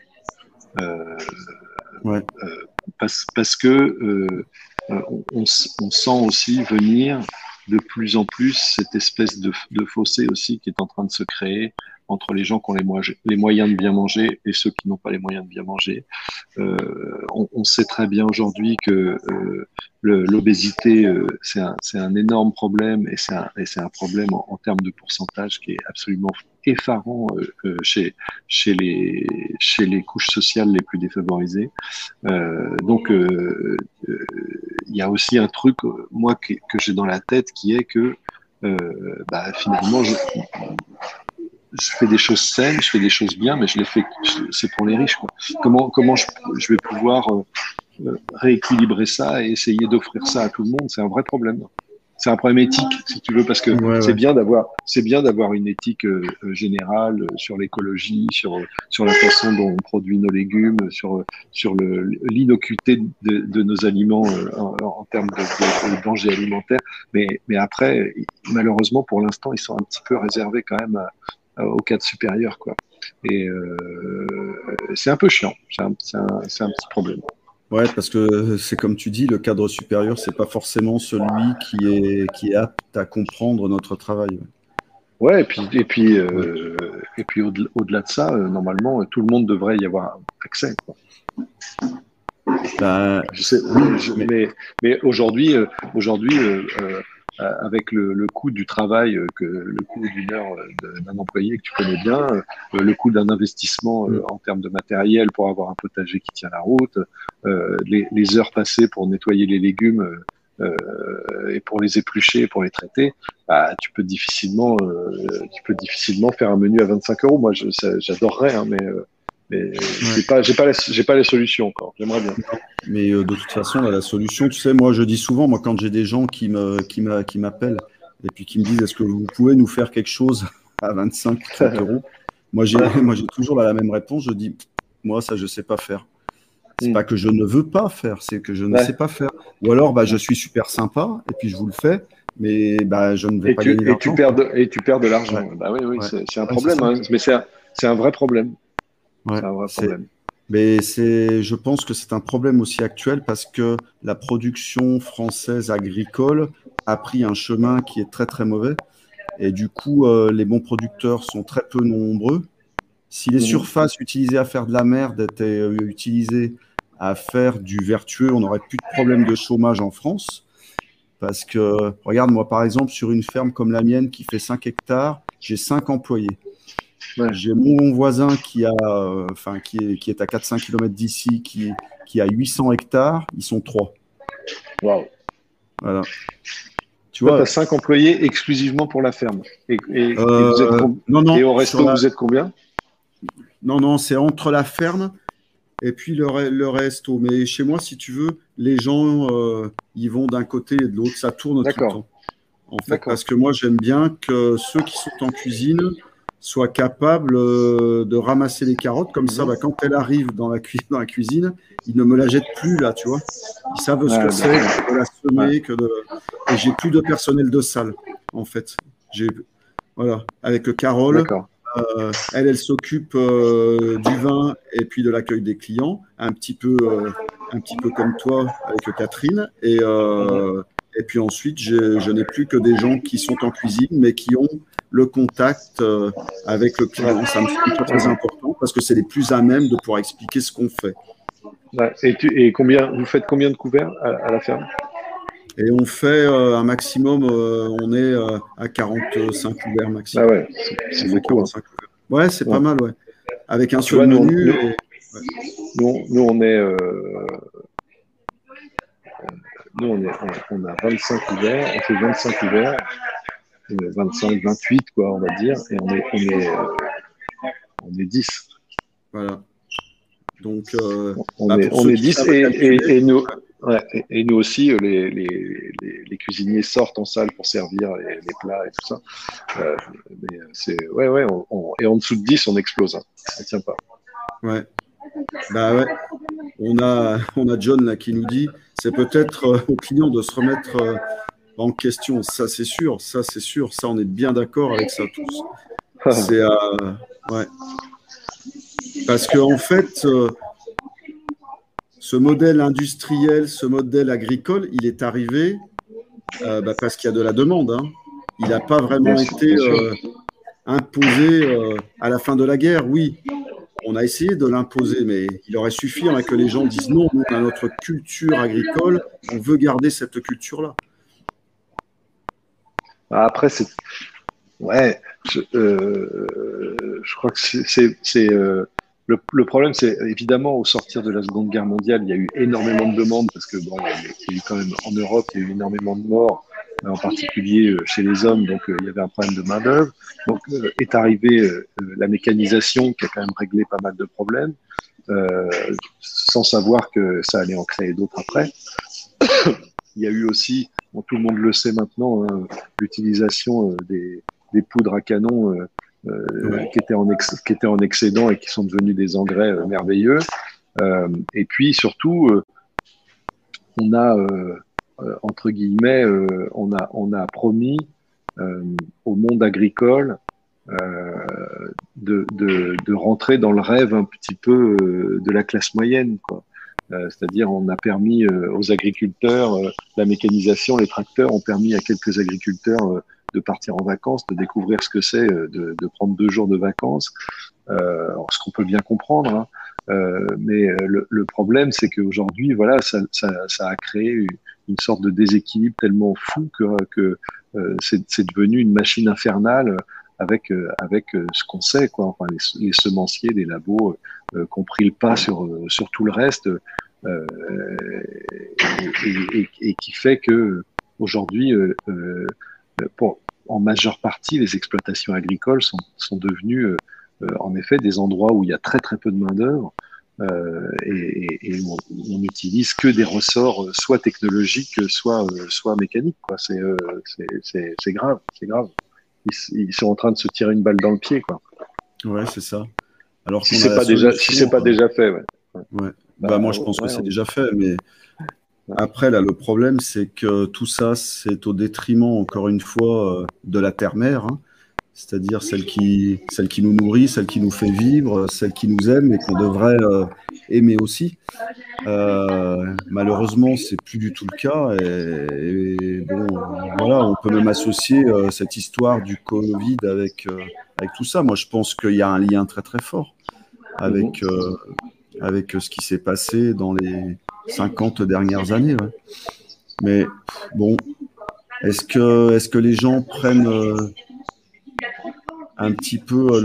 S3: Parce que on sent aussi venir de plus en plus cette espèce de fossé aussi qui est en train de se créer entre les gens qui ont les moyens de bien manger et ceux qui n'ont pas les moyens de bien manger. On sait très bien aujourd'hui que l'obésité, c'est un énorme problème, et c'est un problème en termes de pourcentage qui est absolument effarant chez les couches sociales les plus défavorisées. Donc, il y a aussi un truc, moi, que j'ai dans la tête, qui est que finalement, je fais des choses saines, je fais des choses bien, mais je les fais, c'est pour les riches, quoi. Comment je vais pouvoir rééquilibrer ça et essayer d'offrir ça à tout le monde? C'est un vrai problème. C'est un problème éthique, si tu veux, parce que c'est bien d'avoir une éthique générale sur l'écologie, sur la façon dont on produit nos légumes, sur l'innocuité de nos aliments en termes de danger alimentaire. Mais après, malheureusement, pour l'instant, ils sont un petit peu réservés quand même au cadre supérieur, quoi. Et c'est un peu chiant. C'est un petit problème.
S2: Ouais, parce que c'est comme tu dis, le cadre supérieur, c'est pas forcément celui qui est apte à comprendre notre travail.
S3: Ouais,
S2: Ouais.
S3: et puis au-delà de ça, normalement, tout le monde devrait y avoir accès, quoi.
S2: Ben,
S3: Je sais,
S2: oui, mais
S3: mais aujourd'hui, avec le coût du travail, le coût d'une heure d'un employé que tu connais bien, le coût d'un investissement
S2: mm,
S3: en termes de matériel pour avoir un potager qui tient la route, les heures passées pour nettoyer les légumes et pour les éplucher, pour les traiter, bah, tu peux difficilement faire un menu à 25 euros. Moi, j'adorerais, hein, mais
S2: ouais.
S3: j'ai pas les solutions encore. J'aimerais bien.
S2: Non. Mais de toute façon, là, la solution, tu sais, moi, je dis souvent, moi, quand j'ai des gens qui m'appellent et puis qui me disent, est-ce que vous pouvez nous faire quelque chose à 25 ou 30 euros? Moi, j'ai,
S3: Ouais.
S2: moi, j'ai toujours la même réponse. Je dis, moi, ça, je sais pas faire. C'est
S3: Hmm.
S2: pas que je ne veux pas faire, c'est que je ne sais
S3: Ouais.
S2: pas faire. Ou alors, bah, je
S3: Ouais.
S2: suis super sympa et puis je vous le fais, mais bah, je ne vais pas gagner d'argent, quoi.
S3: Et tu perds de
S2: Ouais,
S3: l'argent. Bah oui, oui,
S2: ouais,
S3: c'est un
S2: ouais, c'est
S3: problème,
S2: ça.
S3: hein, mais c'est un vrai problème.
S2: Ouais,
S3: C'est un vrai
S2: c'est,
S3: problème.
S2: mais je pense que c'est un problème aussi actuel parce que la production française agricole a pris un chemin qui est très très mauvais et du coup, les bons producteurs sont très peu nombreux. Si les
S3: Mhm.
S2: surfaces utilisées à faire de la merde étaient utilisées à faire du vertueux, on n'aurait plus de problème de chômage en France. Parce que, regarde, moi, par exemple, sur une ferme comme la mienne qui fait 5 hectares, j'ai 5 employés.
S3: Ouais.
S2: J'ai mon voisin qui est à 4-5 km d'ici, qui a 800 hectares, ils sont 3.
S3: Waouh.
S2: Voilà. Tu
S3: Toi, tu as
S2: vois,
S3: 5 employés exclusivement pour la ferme. Et vous êtes
S2: non,
S3: et
S2: non,
S3: au resto, vous êtes combien?
S2: non, non, c'est entre la ferme et puis le resto. Mais chez moi, si tu veux, les gens, ils vont d'un côté et de l'autre, ça tourne tout le
S3: D'accord,
S2: temps. En fait,
S3: d'accord.
S2: parce que moi, j'aime bien que ceux qui sont en cuisine soient capables de ramasser les carottes. Comme ça,
S3: Mhm.
S2: bah, quand elles arrivent dans la cuisine, ils ne me la jettent plus, là, tu vois. Ils savent ce
S3: Ouais,
S2: que
S3: bien
S2: c'est
S3: sûr.
S2: de la
S3: Ouais,
S2: semer, et j'ai plus de personnel de salle, en fait. J'ai, voilà, avec Carole,
S3: d'accord.
S2: elle s'occupe du vin et puis de l'accueil des clients, un petit peu comme toi avec Catherine.
S3: Mhm.
S2: Et puis ensuite, je n'ai plus que des gens qui sont en cuisine, mais qui ont le contact avec le
S3: Ouais.
S2: client. Ça me semble très, très
S3: Mhm.
S2: important parce que c'est les plus à même de pouvoir expliquer ce qu'on fait.
S3: Ouais. Vous faites combien de couverts à la ferme?
S2: Et on fait un maximum, on est à 45 ouverts
S3: Ah
S2: maximum.
S3: ouais,
S2: On
S3: c'est
S2: fait
S3: beaucoup, hein.
S2: 45 ouverts. Ouais, c'est pas
S3: Ouais.
S2: mal, ouais. Avec un
S3: Tu
S2: seul
S3: vois,
S2: menu. Ouais.
S3: on a 25 ouverts, on fait 25 ouverts, 25, 28, quoi, on va dire, et on est 10.
S2: Voilà. Donc, pour
S3: On
S2: ceux
S3: est
S2: qui
S3: 10
S2: savent calculer,
S3: et nous, ouais, et nous aussi, les cuisiniers sortent en salle pour servir les plats et tout ça. Euh, ouais, ouais, et en dessous de 10, on explose, hein. Ça tient pas.
S2: ouais, bah ouais, on a John là qui nous dit, c'est peut-être aux clients de se remettre en question. Ça c'est sûr, ça on est bien d'accord avec ça tous. C'est ouais, parce que en fait, ce modèle industriel, ce modèle agricole, il est arrivé bah, parce qu'il y a de la demande, hein. Il n'a pas vraiment été
S3: Bien sûr.
S2: imposé à la fin de la guerre. Oui, on a essayé de l'imposer, mais il aurait suffi que les gens disent non, nous, on a notre culture agricole, on veut garder cette culture-là.
S3: Après, ouais, je crois que le problème, c'est évidemment au sortir de la Seconde Guerre mondiale, il y a eu énormément de demandes parce que bon, il y a eu quand même en Europe, il y a eu énormément de morts, en particulier chez les hommes, donc il y avait un problème de main-d'œuvre. Donc est arrivée la mécanisation qui a quand même réglé pas mal de problèmes, euh, sans savoir que ça allait en créer d'autres après. Il y a eu aussi, bon, tout le monde le sait maintenant, hein, l'utilisation des poudres à canon
S2: Ouais,
S3: qui étaient en excédent et qui sont devenus des engrais merveilleux. Et puis surtout, on a, entre guillemets, on a promis au monde agricole de rentrer dans le rêve un petit peu de la classe moyenne, quoi. C'est-à-dire, on a permis aux agriculteurs, la mécanisation, les tracteurs ont permis à quelques agriculteurs de partir en vacances, de découvrir ce que c'est, de prendre 2 jours de vacances, ce qu'on peut bien comprendre, hein. Mais le problème, c'est qu'aujourd'hui, voilà, ça a créé une sorte de déséquilibre tellement fou que c'est devenu une machine infernale avec ce qu'on sait, quoi. Enfin, les semenciers des labos qui ont pris le pas sur tout le reste, et qui fait que aujourd'hui, en majeure partie, les exploitations agricoles sont devenues en effet des endroits où il y a très très peu de main d'œuvre, et on n'utilise que des ressorts soit technologiques, soit mécaniques, quoi. C'est grave, c'est grave. Ils sont en train de se tirer une balle dans le pied, quoi.
S2: Ouais, c'est ça. Alors
S3: si c'est pas déjà fait, ouais.
S2: Ouais. Bah, moi, je pense que c'est déjà fait, mais après, là, le problème, c'est que tout ça, c'est au détriment, encore une fois, de la terre-mère, hein. C'est-à-dire celle qui nous nourrit, celle qui nous fait vivre, celle qui nous aime et qu'on devrait aimer aussi. Malheureusement, c'est plus du tout le cas. Et bon, voilà, on peut même associer cette histoire du Covid avec tout ça. Moi, je pense qu'il y a un lien très très fort avec ce qui s'est passé dans les 50 dernières années. Ouais. Mais bon, est-ce que les gens prennent un petit peu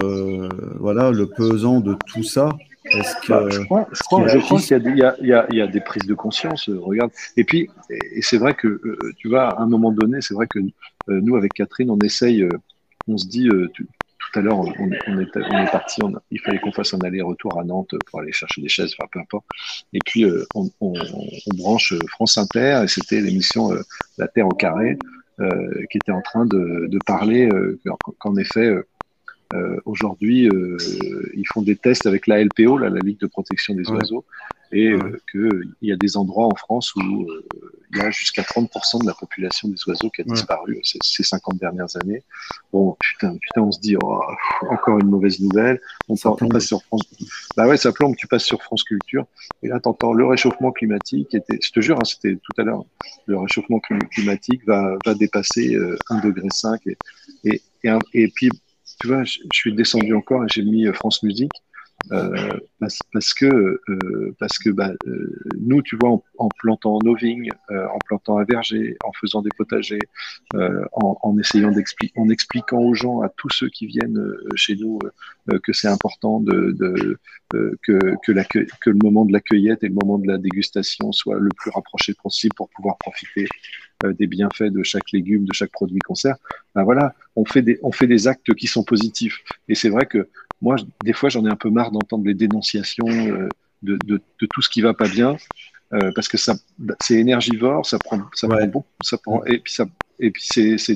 S2: le pesant de tout ça?
S3: Je crois qu'il y a des prises de conscience. Regarde. Et puis, et c'est vrai que, tu vois, à un moment donné, c'est vrai que nous, avec Catherine, on essaye, on se dit, tout à l'heure, on est parti, il fallait qu'on fasse un aller-retour à Nantes pour aller chercher des chaises, enfin peu importe. Et puis, on branche France Inter, et c'était l'émission La Terre au carré, qui était en train de parler qu'en effet, aujourd'hui, ils font des tests avec la LPO, la Ligue de protection des oiseaux, et qu'il y a des endroits en France où il y a jusqu'à 30% de la population des oiseaux qui a disparu ces 50 dernières années. Bon, putain, on se dit, oh, encore une mauvaise nouvelle. On passe sur France. Bah ouais, ça plombe, tu passes sur France Culture, et là, t'entends le réchauffement climatique, je te jure, hein, c'était tout à l'heure, le réchauffement climatique va dépasser 1,5 degré, et puis, tu vois, je suis descendu encore et j'ai mis France Musique parce que nous, tu vois, en plantant nos vignes, en plantant un verger, en faisant des potagers, en essayant en expliquant aux gens, à tous ceux qui viennent chez nous, que c'est important que le moment de la cueillette et le moment de la dégustation soit le plus rapproché possible pour pouvoir profiter des bienfaits de chaque légume, de chaque produit qu'on sert. Ben voilà, on fait des actes qui sont positifs. Et c'est vrai que moi, des fois, j'en ai un peu marre d'entendre les dénonciations de tout ce qui va pas bien, parce que c'est énergivore, ça prend beaucoup, et puis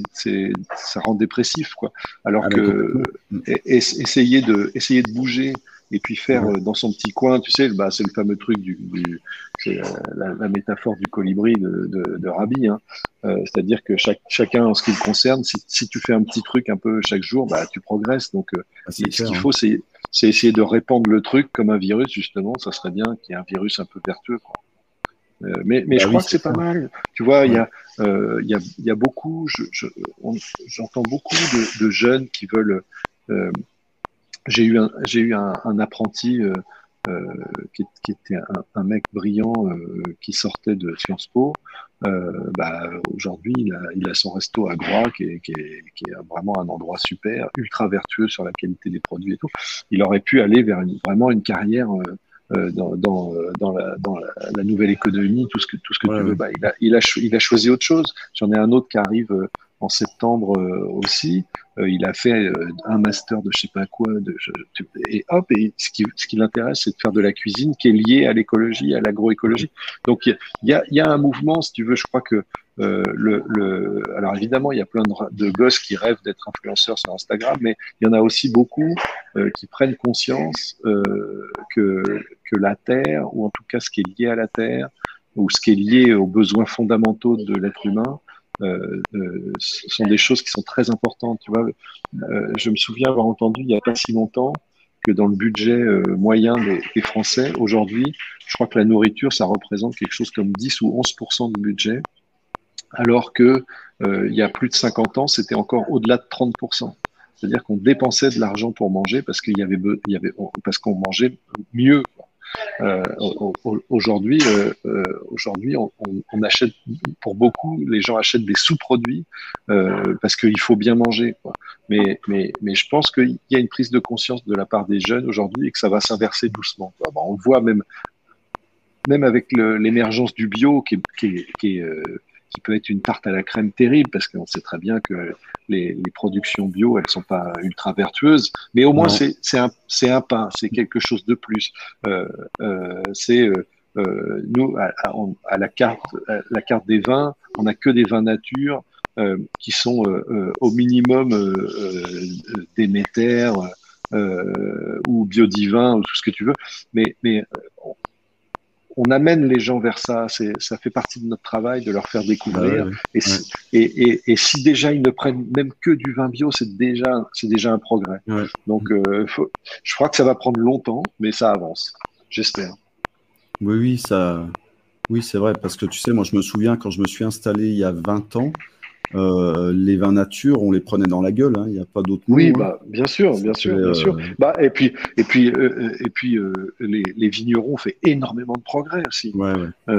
S3: ça rend dépressif, quoi. Alors que essayer de bouger et puis faire dans son petit coin, tu sais, c'est le fameux truc c'est la métaphore du colibri de Rabi, hein. C'est-à-dire que chacun, en ce qui le concerne, si tu fais un petit truc un peu chaque jour, tu progresses. Donc, ce qu'il faut, c'est essayer de répandre le truc comme un virus, justement. Ça serait bien qu'il y ait un virus un peu vertueux, quoi. Mais je crois que c'est pas mal. Tu vois, il y a beaucoup, j'entends beaucoup de jeunes qui veulent. J'ai eu un apprenti qui était un mec brillant qui sortait de Sciences Po. Aujourd'hui, il a son resto à Groix qui est vraiment un endroit super, ultra vertueux sur la qualité des produits et tout. Il aurait pu aller vers vraiment une carrière dans la nouvelle économie, tout ce que tu veux. Il a choisi autre chose. J'en ai un autre qui arrive en septembre aussi. Il a fait un master de je sais pas quoi, et hop, et ce qui l'intéresse, c'est de faire de la cuisine qui est liée à l'écologie, à l'agroécologie. Donc il y a un mouvement, si tu veux. Je crois que alors évidemment, il y a plein de gosses qui rêvent d'être influenceurs sur Instagram, mais il y en a aussi beaucoup qui prennent conscience que la terre, ou en tout cas ce qui est lié à la terre, ou ce qui est lié aux besoins fondamentaux de l'être humain, sont des choses qui sont très importantes. Tu vois, je me souviens avoir entendu il n'y a pas si longtemps que dans le budget moyen des Français, aujourd'hui, je crois que la nourriture, ça représente quelque chose comme 10 ou 11% du budget, alors que il y a plus de 50 ans, c'était encore au-delà de 30%. C'est-à-dire qu'on dépensait de l'argent pour manger parce parce qu'on mangeait mieux. Aujourd'hui, on achète, pour beaucoup, les gens achètent des sous-produits parce qu'il faut bien manger, quoi. Mais je pense qu'il y a une prise de conscience de la part des jeunes aujourd'hui et que ça va s'inverser doucement, quoi. Bon, on le voit même avec l'émergence du bio qui peut être une tarte à la crème terrible parce qu'on sait très bien que les productions bio, elles sont pas ultra vertueuses, mais au moins c'est un pain, c'est quelque chose de plus. Nous à la carte des vins, on n'a que des vins nature qui sont au minimum Déméter ou Biodivin ou tout ce que tu veux, mais on amène les gens vers ça. Ça fait partie de notre travail de leur faire découvrir. Et si déjà ils ne prennent même que du vin bio, c'est déjà un progrès. Ouais. Donc, je crois que ça va prendre longtemps, mais ça avance. J'espère.
S2: Oui, c'est vrai. Parce que tu sais, moi, je me souviens quand je me suis installé il y a 20 ans, les vins nature, on les prenait dans la gueule. Il n'y a pas d'autre mot.
S3: Oui, bien sûr. Bah, et puis, les vignerons ont fait énormément de progrès aussi.
S2: Ouais.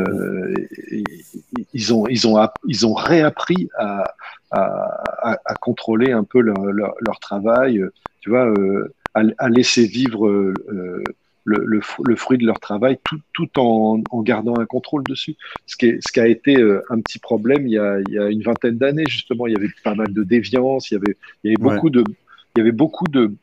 S3: Ils ont réappris à contrôler un peu leur travail. Tu vois, à laisser vivre le fruit de leur travail tout en gardant un contrôle dessus. Ce qui a été un petit problème il y a une vingtaine d'années, justement. Il y avait pas mal de déviance, il y avait beaucoup de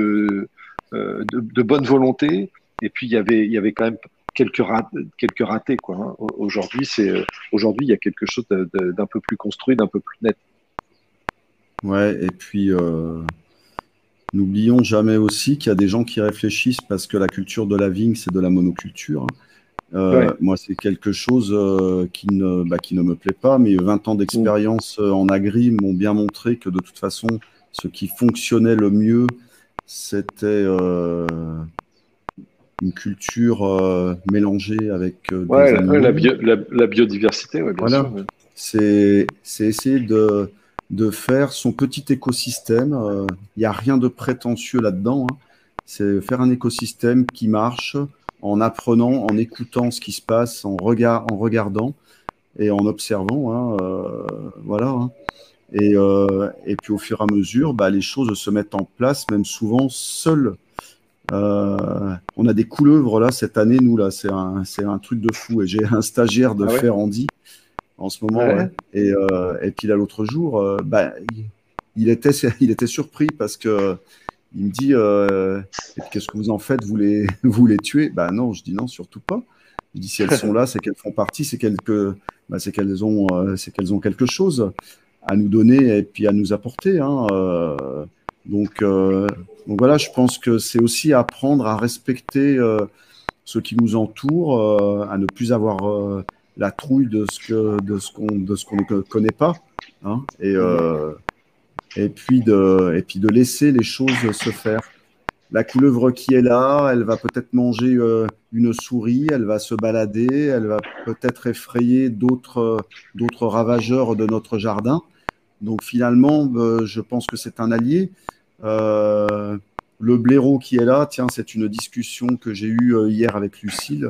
S3: bonne volonté, et puis il y avait quand même quelques ratés, quoi, hein. Aujourd'hui, il y a quelque chose d'un peu plus construit, d'un peu plus net.
S2: Ouais, et puis n'oublions jamais aussi qu'il y a des gens qui réfléchissent parce que la culture de la vigne, c'est de la monoculture. Moi, c'est quelque chose qui ne me plaît pas, mais 20 ans d'expérience en agri m'ont bien montré que de toute façon, ce qui fonctionnait le mieux, c'était une culture mélangée avec des animaux.
S3: La biodiversité, bien
S2: voilà.
S3: sûr. Ouais.
S2: C'est essayer de faire son petit écosystème. Il n'y a rien de prétentieux là-dedans, hein. C'est faire un écosystème qui marche en apprenant, en écoutant ce qui se passe, en regardant et en observant, hein, voilà, hein. Et puis au fur et à mesure, les choses se mettent en place, même souvent seules. On a des couleuvres là cette année, nous là, c'est un truc de fou. Et j'ai un stagiaire de Ferrandi en ce moment, et puis là l'autre jour, il était surpris parce que il me dit qu'est-ce que vous en faites, vous les tuez? Non, je dis non, surtout pas. Je dis si elles sont là, c'est qu'elles font partie, c'est qu'elles ont quelque chose à nous donner et puis à nous apporter, hein. Donc voilà, je pense que c'est aussi apprendre à respecter ceux qui nous entourent, à ne plus avoir la trouille de ce qu'on ne connaît pas, hein, et puis de laisser les choses se faire. La couleuvre qui est là, elle va peut-être manger une souris, elle va se balader, elle va peut-être effrayer d'autres ravageurs de notre jardin. Donc finalement, je pense que c'est un allié. Le blaireau qui est là, tiens, c'est une discussion que j'ai eue hier avec Lucille,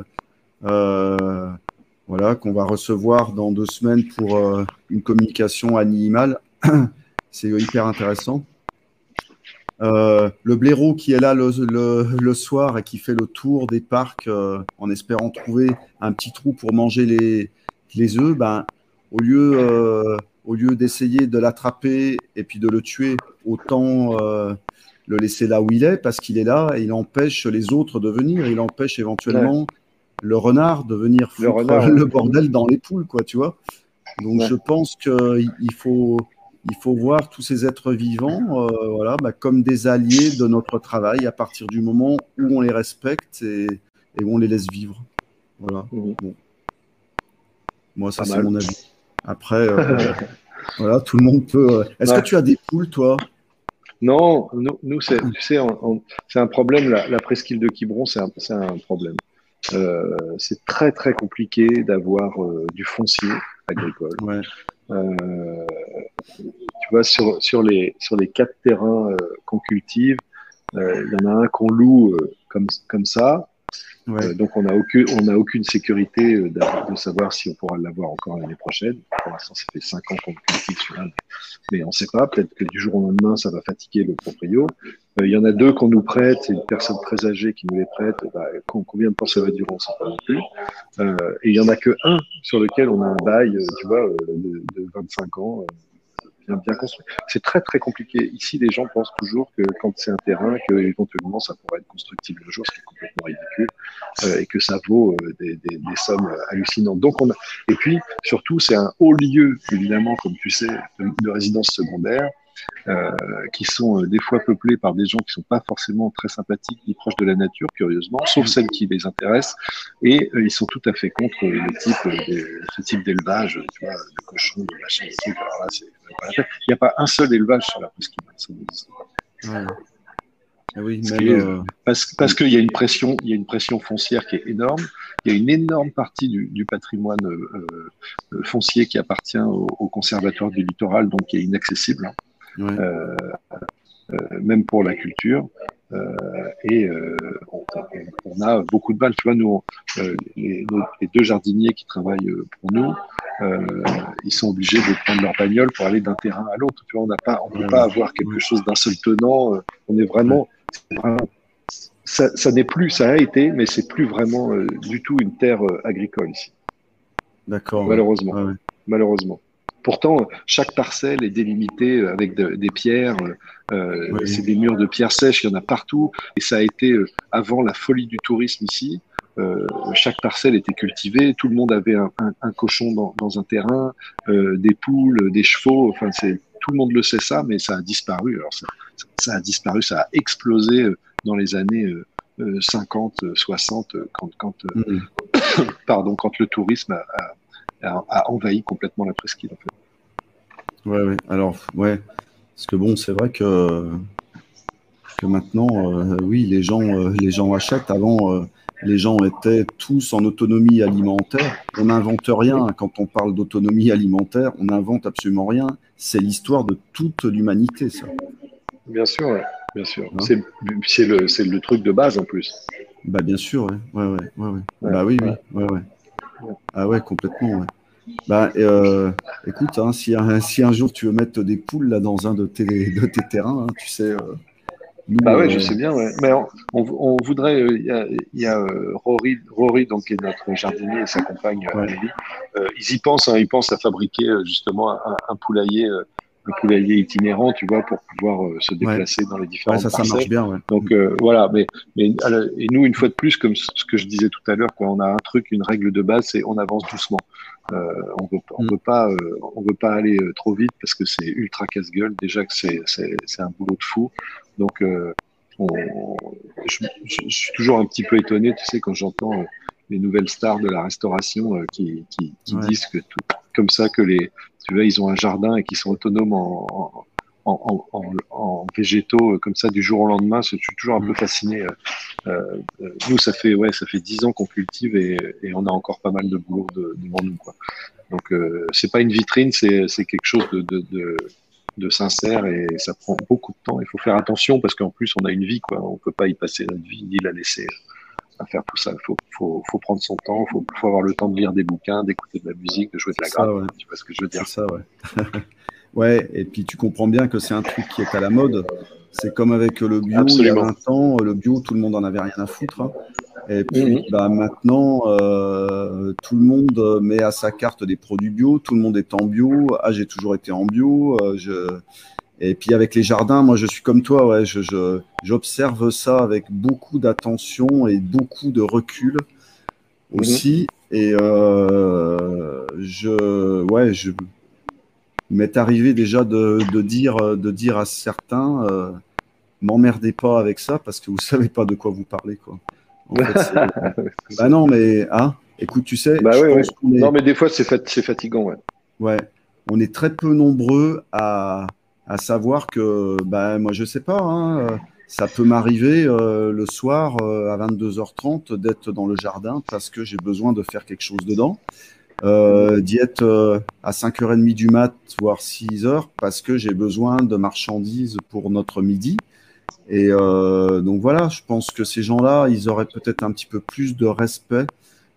S2: voilà, qu'on va recevoir dans 2 semaines pour une communication animale. C'est hyper intéressant. Le blaireau qui est là le soir et qui fait le tour des parcs en espérant trouver un petit trou pour manger les œufs, au lieu d'essayer de l'attraper et puis de le tuer, autant le laisser là où il est, parce qu'il est là et il empêche les autres de venir. Il empêche éventuellement le renard de venir foutre le bordel dans les poules, quoi, tu vois. Donc je pense qu'il faut voir tous ces êtres vivants voilà, comme des alliés de notre travail à partir du moment où on les respecte et où on les laisse vivre. Voilà. Bon. Moi, ça, c'est mon avis. Après, Voilà, tout le monde peut. Est-ce
S3: Ouais.
S2: que tu as des poules, toi?
S3: Non, nous tu sais, c'est un problème. La presqu'île de Quiberon, c'est un problème. C'est très très compliqué d'avoir du foncier agricole.
S2: Ouais,
S3: Euh, Tu vois, sur les 4 terrains qu'on cultive, il y en a un qu'on loue comme ça.
S2: ouais.
S3: Donc on a aucune sécurité de savoir si on pourra l'avoir encore l'année prochaine. Pour l'instant, ça fait 5 ans qu'on le cultive celui-là, mais on ne sait pas. Peut-être que du jour au lendemain, ça va fatiguer le proprio. Il y en a 2 qu'on nous prête, c'est une personne très âgée qui nous les prête. Bah, combien de temps ça va durer, on ne sait pas non plus. Et il y en a que un sur lequel on a un bail, tu vois, de 25 ans. Bien construit. C'est très très compliqué. Ici, les gens pensent toujours que quand c'est un terrain, que éventuellement ça pourrait être constructible un jour, ce qui est complètement ridicule, et que ça vaut des sommes hallucinantes. Donc et puis surtout, c'est un haut lieu, évidemment, comme tu sais, de résidence secondaire. Qui sont des fois peuplés par des gens qui sont pas forcément très sympathiques ni proches de la nature, curieusement, sauf celles qui les intéressent, et ils sont tout à fait contre ce type d'élevage, tu vois, de cochons, de machins, de trucs. Alors là, il n'y a pas un seul élevage sur la presqu'île, ça n'existe pas.
S2: Ouais. Ah oui,
S3: Parce
S2: même.
S3: parce qu'il y a une pression foncière qui est énorme. Il y a une énorme partie du patrimoine foncier qui appartient au conservatoire du littoral, donc qui est inaccessible. Hein.
S2: Ouais.
S3: Même pour la culture. On a beaucoup de balles. Tu vois, nous, les 2 jardiniers qui travaillent pour nous, ils sont obligés de prendre leur bagnole pour aller d'un terrain à l'autre. Tu vois, on peut pas avoir quelque chose d'un seul tenant. On est vraiment, ça n'est plus, ça a été, mais c'est plus vraiment du tout une terre agricole ici.
S2: D'accord.
S3: Malheureusement.
S2: Ouais, ouais.
S3: Malheureusement. Pourtant, chaque parcelle est délimitée avec des pierres.
S2: Oui.
S3: C'est des murs de pierres sèches, il y en a partout. Et ça a été, avant la folie du tourisme ici, chaque parcelle était cultivée. Tout le monde avait un cochon dans un terrain, des poules, des chevaux. Enfin, tout le monde le sait ça, mais ça a disparu. Alors ça a disparu, ça a explosé dans les années 50, 60, quand le tourisme a envahi complètement la presqu'île. En fait.
S2: Ouais, ouais. Alors, ouais. Parce que bon, c'est vrai que maintenant, oui, les gens achètent. Avant, les gens étaient tous en autonomie alimentaire. On n'invente rien. Quand on parle d'autonomie alimentaire, on n'invente absolument rien. C'est l'histoire de toute l'humanité, ça.
S3: Bien sûr, ouais. Bien sûr.
S2: Hein?
S3: C'est le truc de base en plus.
S2: Bah, bien sûr, ouais. Ouais. Bah oui, ouais. Ah ouais, complètement, ouais. Bah, écoute, hein, si un jour tu veux mettre des poules là dans un de tes terrains, hein, tu sais, nous,
S3: Bah ouais, je sais bien, ouais. Mais on voudrait, il y a Rory, donc, qui est notre jardinier et sa compagne, Amélie. Ils y pensent, hein, ils pensent à fabriquer justement un poulailler itinérant, tu vois, pour pouvoir se déplacer dans les différentes
S2: ça
S3: parcelles.
S2: marche bien, ouais.
S3: Donc voilà, et nous, une fois de plus, comme ce que je disais tout à l'heure, quoi, on a un truc, une règle de base, c'est on avance doucement. On veut pas aller trop vite parce que c'est ultra casse-gueule. Déjà que c'est un boulot de fou. Donc je suis toujours un petit peu étonné, tu sais, quand j'entends les nouvelles stars de la restauration qui disent que comme ça que tu vois, ils ont un jardin et qu'ils sont autonomes en végétaux comme ça du jour au lendemain. Je suis toujours un peu fasciné. Nous, ça fait 10 ans qu'on cultive et on a encore pas mal de boulot devant nous, quoi. Donc c'est pas une vitrine, c'est quelque chose de sincère et ça prend beaucoup de temps. Il faut faire attention parce qu'en plus on a une vie, quoi. On peut pas y passer notre vie ni la laisser à faire tout ça. Il faut prendre son temps, faut avoir le temps de lire des bouquins, d'écouter de la musique, de jouer de la gratte. Ouais. Tu vois ce que je veux dire?
S2: C'est ça, ouais. Ouais, et puis tu comprends bien que c'est un truc qui est à la mode. C'est comme avec le bio.
S3: Absolument.
S2: Il y a 20 ans, le bio, tout le monde en avait rien à foutre. Hein. Et puis maintenant, tout le monde met à sa carte des produits bio, tout le monde est en bio. Ah, j'ai toujours été en bio. Et puis avec les jardins, moi je suis comme toi, ouais, j'observe ça avec beaucoup d'attention et beaucoup de recul aussi. Et il m'est arrivé déjà de dire à certains, m'emmerdez pas avec ça parce que vous savez pas de quoi vous parlez, quoi. En fait, non, mais écoute, tu sais,
S3: je pense qu'on est... Non, mais des fois c'est fatigant, ouais.
S2: Ouais. on est très peu nombreux à savoir que, moi, je sais pas, hein, ça peut m'arriver le soir à 22h30 d'être dans le jardin parce que j'ai besoin de faire quelque chose dedans. D'y être à 5h30 du mat, voire 6h, parce que j'ai besoin de marchandises pour notre midi. Et donc voilà, je pense que ces gens-là, ils auraient peut-être un petit peu plus de respect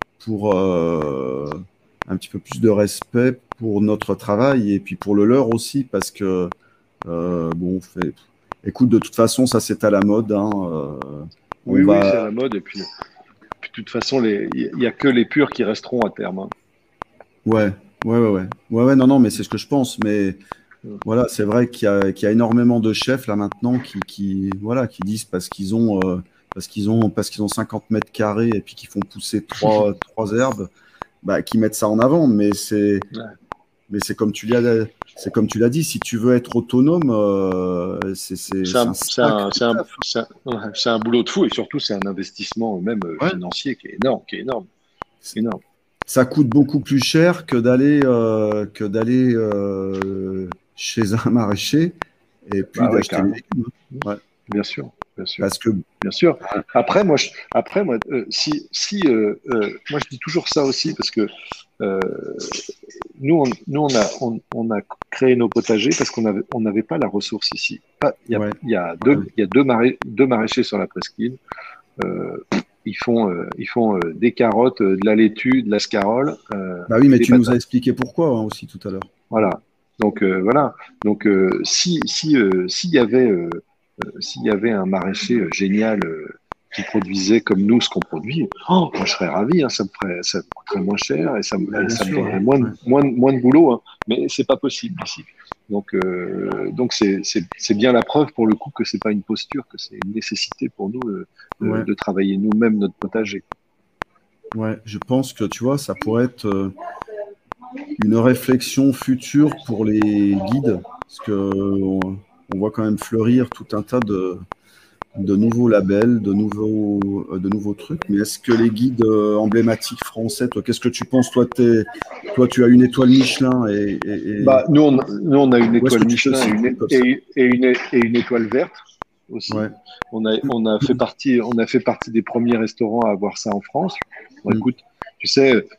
S2: pour notre travail et puis pour le leur aussi, parce que écoute, de toute façon, ça c'est à la mode. Hein,
S3: oui, c'est à la mode. Et puis de toute façon, il n'y a que les purs qui resteront à terme. Hein.
S2: Ouais, non, mais c'est ce que je pense. Mais voilà, c'est vrai qu'il y a énormément de chefs là maintenant qui disent parce qu'ils ont 50 mètres carrés et puis qu'ils font pousser trois herbes, qui mettent ça en avant. Mais c'est comme tu l'as dit, si tu veux être autonome, c'est
S3: un boulot de fou et surtout c'est un investissement même financier qui est énorme.
S2: Ça coûte beaucoup plus cher que d'aller chez un maraîcher et puis d'acheter les légumes. Ouais.
S3: Bien sûr.
S2: Parce que
S3: bien sûr. Après moi, moi je dis toujours ça aussi parce que nous on a créé nos potagers parce qu'on n'avait pas la ressource ici. Il y a deux maraîchers sur la presqu'île. Ils font des carottes, de la laitue, de la scarole.
S2: Oui, mais tu nous as expliqué pourquoi aussi tout à l'heure.
S3: Voilà. Donc voilà. Donc s'il y avait un maraîcher génial qui produisait comme nous ce qu'on produit, moi je serais ravi. Hein, ça me coûterait moins cher et ça me donnerait moins de boulot. Hein, mais c'est pas possible ici. Donc c'est bien la preuve pour le coup que c'est pas une posture, que c'est une nécessité pour nous de travailler nous-mêmes notre potager.
S2: Ouais, je pense que tu vois, ça pourrait être une réflexion future pour les guides, parce que on voit quand même fleurir tout un tas de nouveaux labels, de nouveaux trucs. Mais est-ce que les guides emblématiques français, toi, qu'est-ce que tu penses? Toi, tu as une étoile Michelin et...
S3: Nous, on a une étoile Michelin et une étoile verte aussi. Ouais. On a fait partie des premiers restaurants à avoir ça en France. Bon, écoute, tu sais,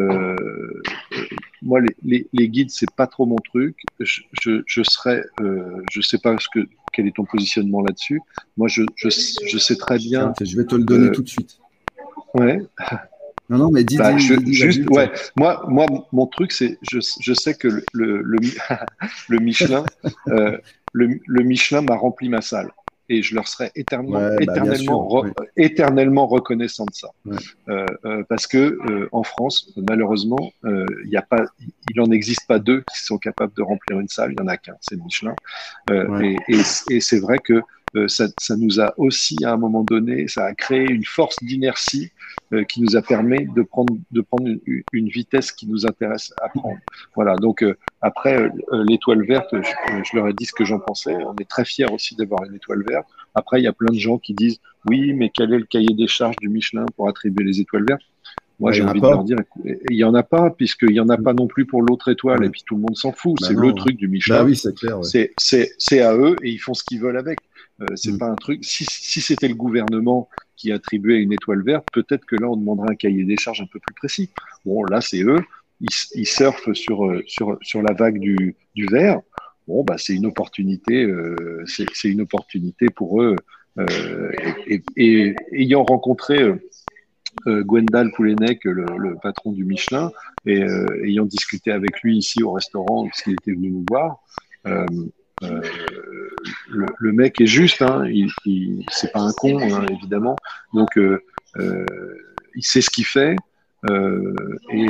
S3: moi, les guides, c'est pas trop mon truc. Je sais pas quel est ton positionnement là-dessus. Moi, je sais très bien.
S2: Je vais te le donner tout de suite.
S3: Ouais.
S2: Non, mais dis.
S3: Ouais. Moi, mon truc, c'est, je sais que le Michelin, le Michelin m'a rempli ma salle. Et je leur serai éternellement reconnaissant de ça. Ouais. Parce que en France, malheureusement, il en existe pas deux qui sont capables de remplir une salle. Il y en a qu'un, c'est le Michelin. Et c'est vrai que ça nous a aussi, à un moment donné, ça a créé une force d'inertie qui nous a permis de prendre une vitesse qui nous intéresse à prendre. Voilà. Donc après l'étoile verte, je leur ai dit ce que j'en pensais. On est très fiers aussi d'avoir une étoile verte. Après, il y a plein de gens qui disent oui, mais quel est le cahier des charges du Michelin pour attribuer les étoiles vertes? Moi, j'ai envie de leur dire, il y en a pas, puisqu'il y en a pas non plus pour l'autre étoile, et puis tout le monde s'en fout. C'est le truc du Michelin.
S2: Oui, c'est clair. Ouais.
S3: C'est à eux et ils font ce qu'ils veulent avec. C'est pas un truc. Si c'était le gouvernement qui attribuait une étoile verte, peut-être que là, on demanderait un cahier des charges un peu plus précis. Bon, là, c'est eux. Ils surfent sur la vague du vert. Bon, c'est une opportunité. C'est une opportunité pour eux. Et ayant rencontré Gwendal Poulenec, le patron du Michelin, et ayant discuté avec lui ici au restaurant, parce qu'il était venu nous voir, le mec est juste, hein, c'est pas un con, hein, évidemment. Donc, il sait ce qu'il fait, et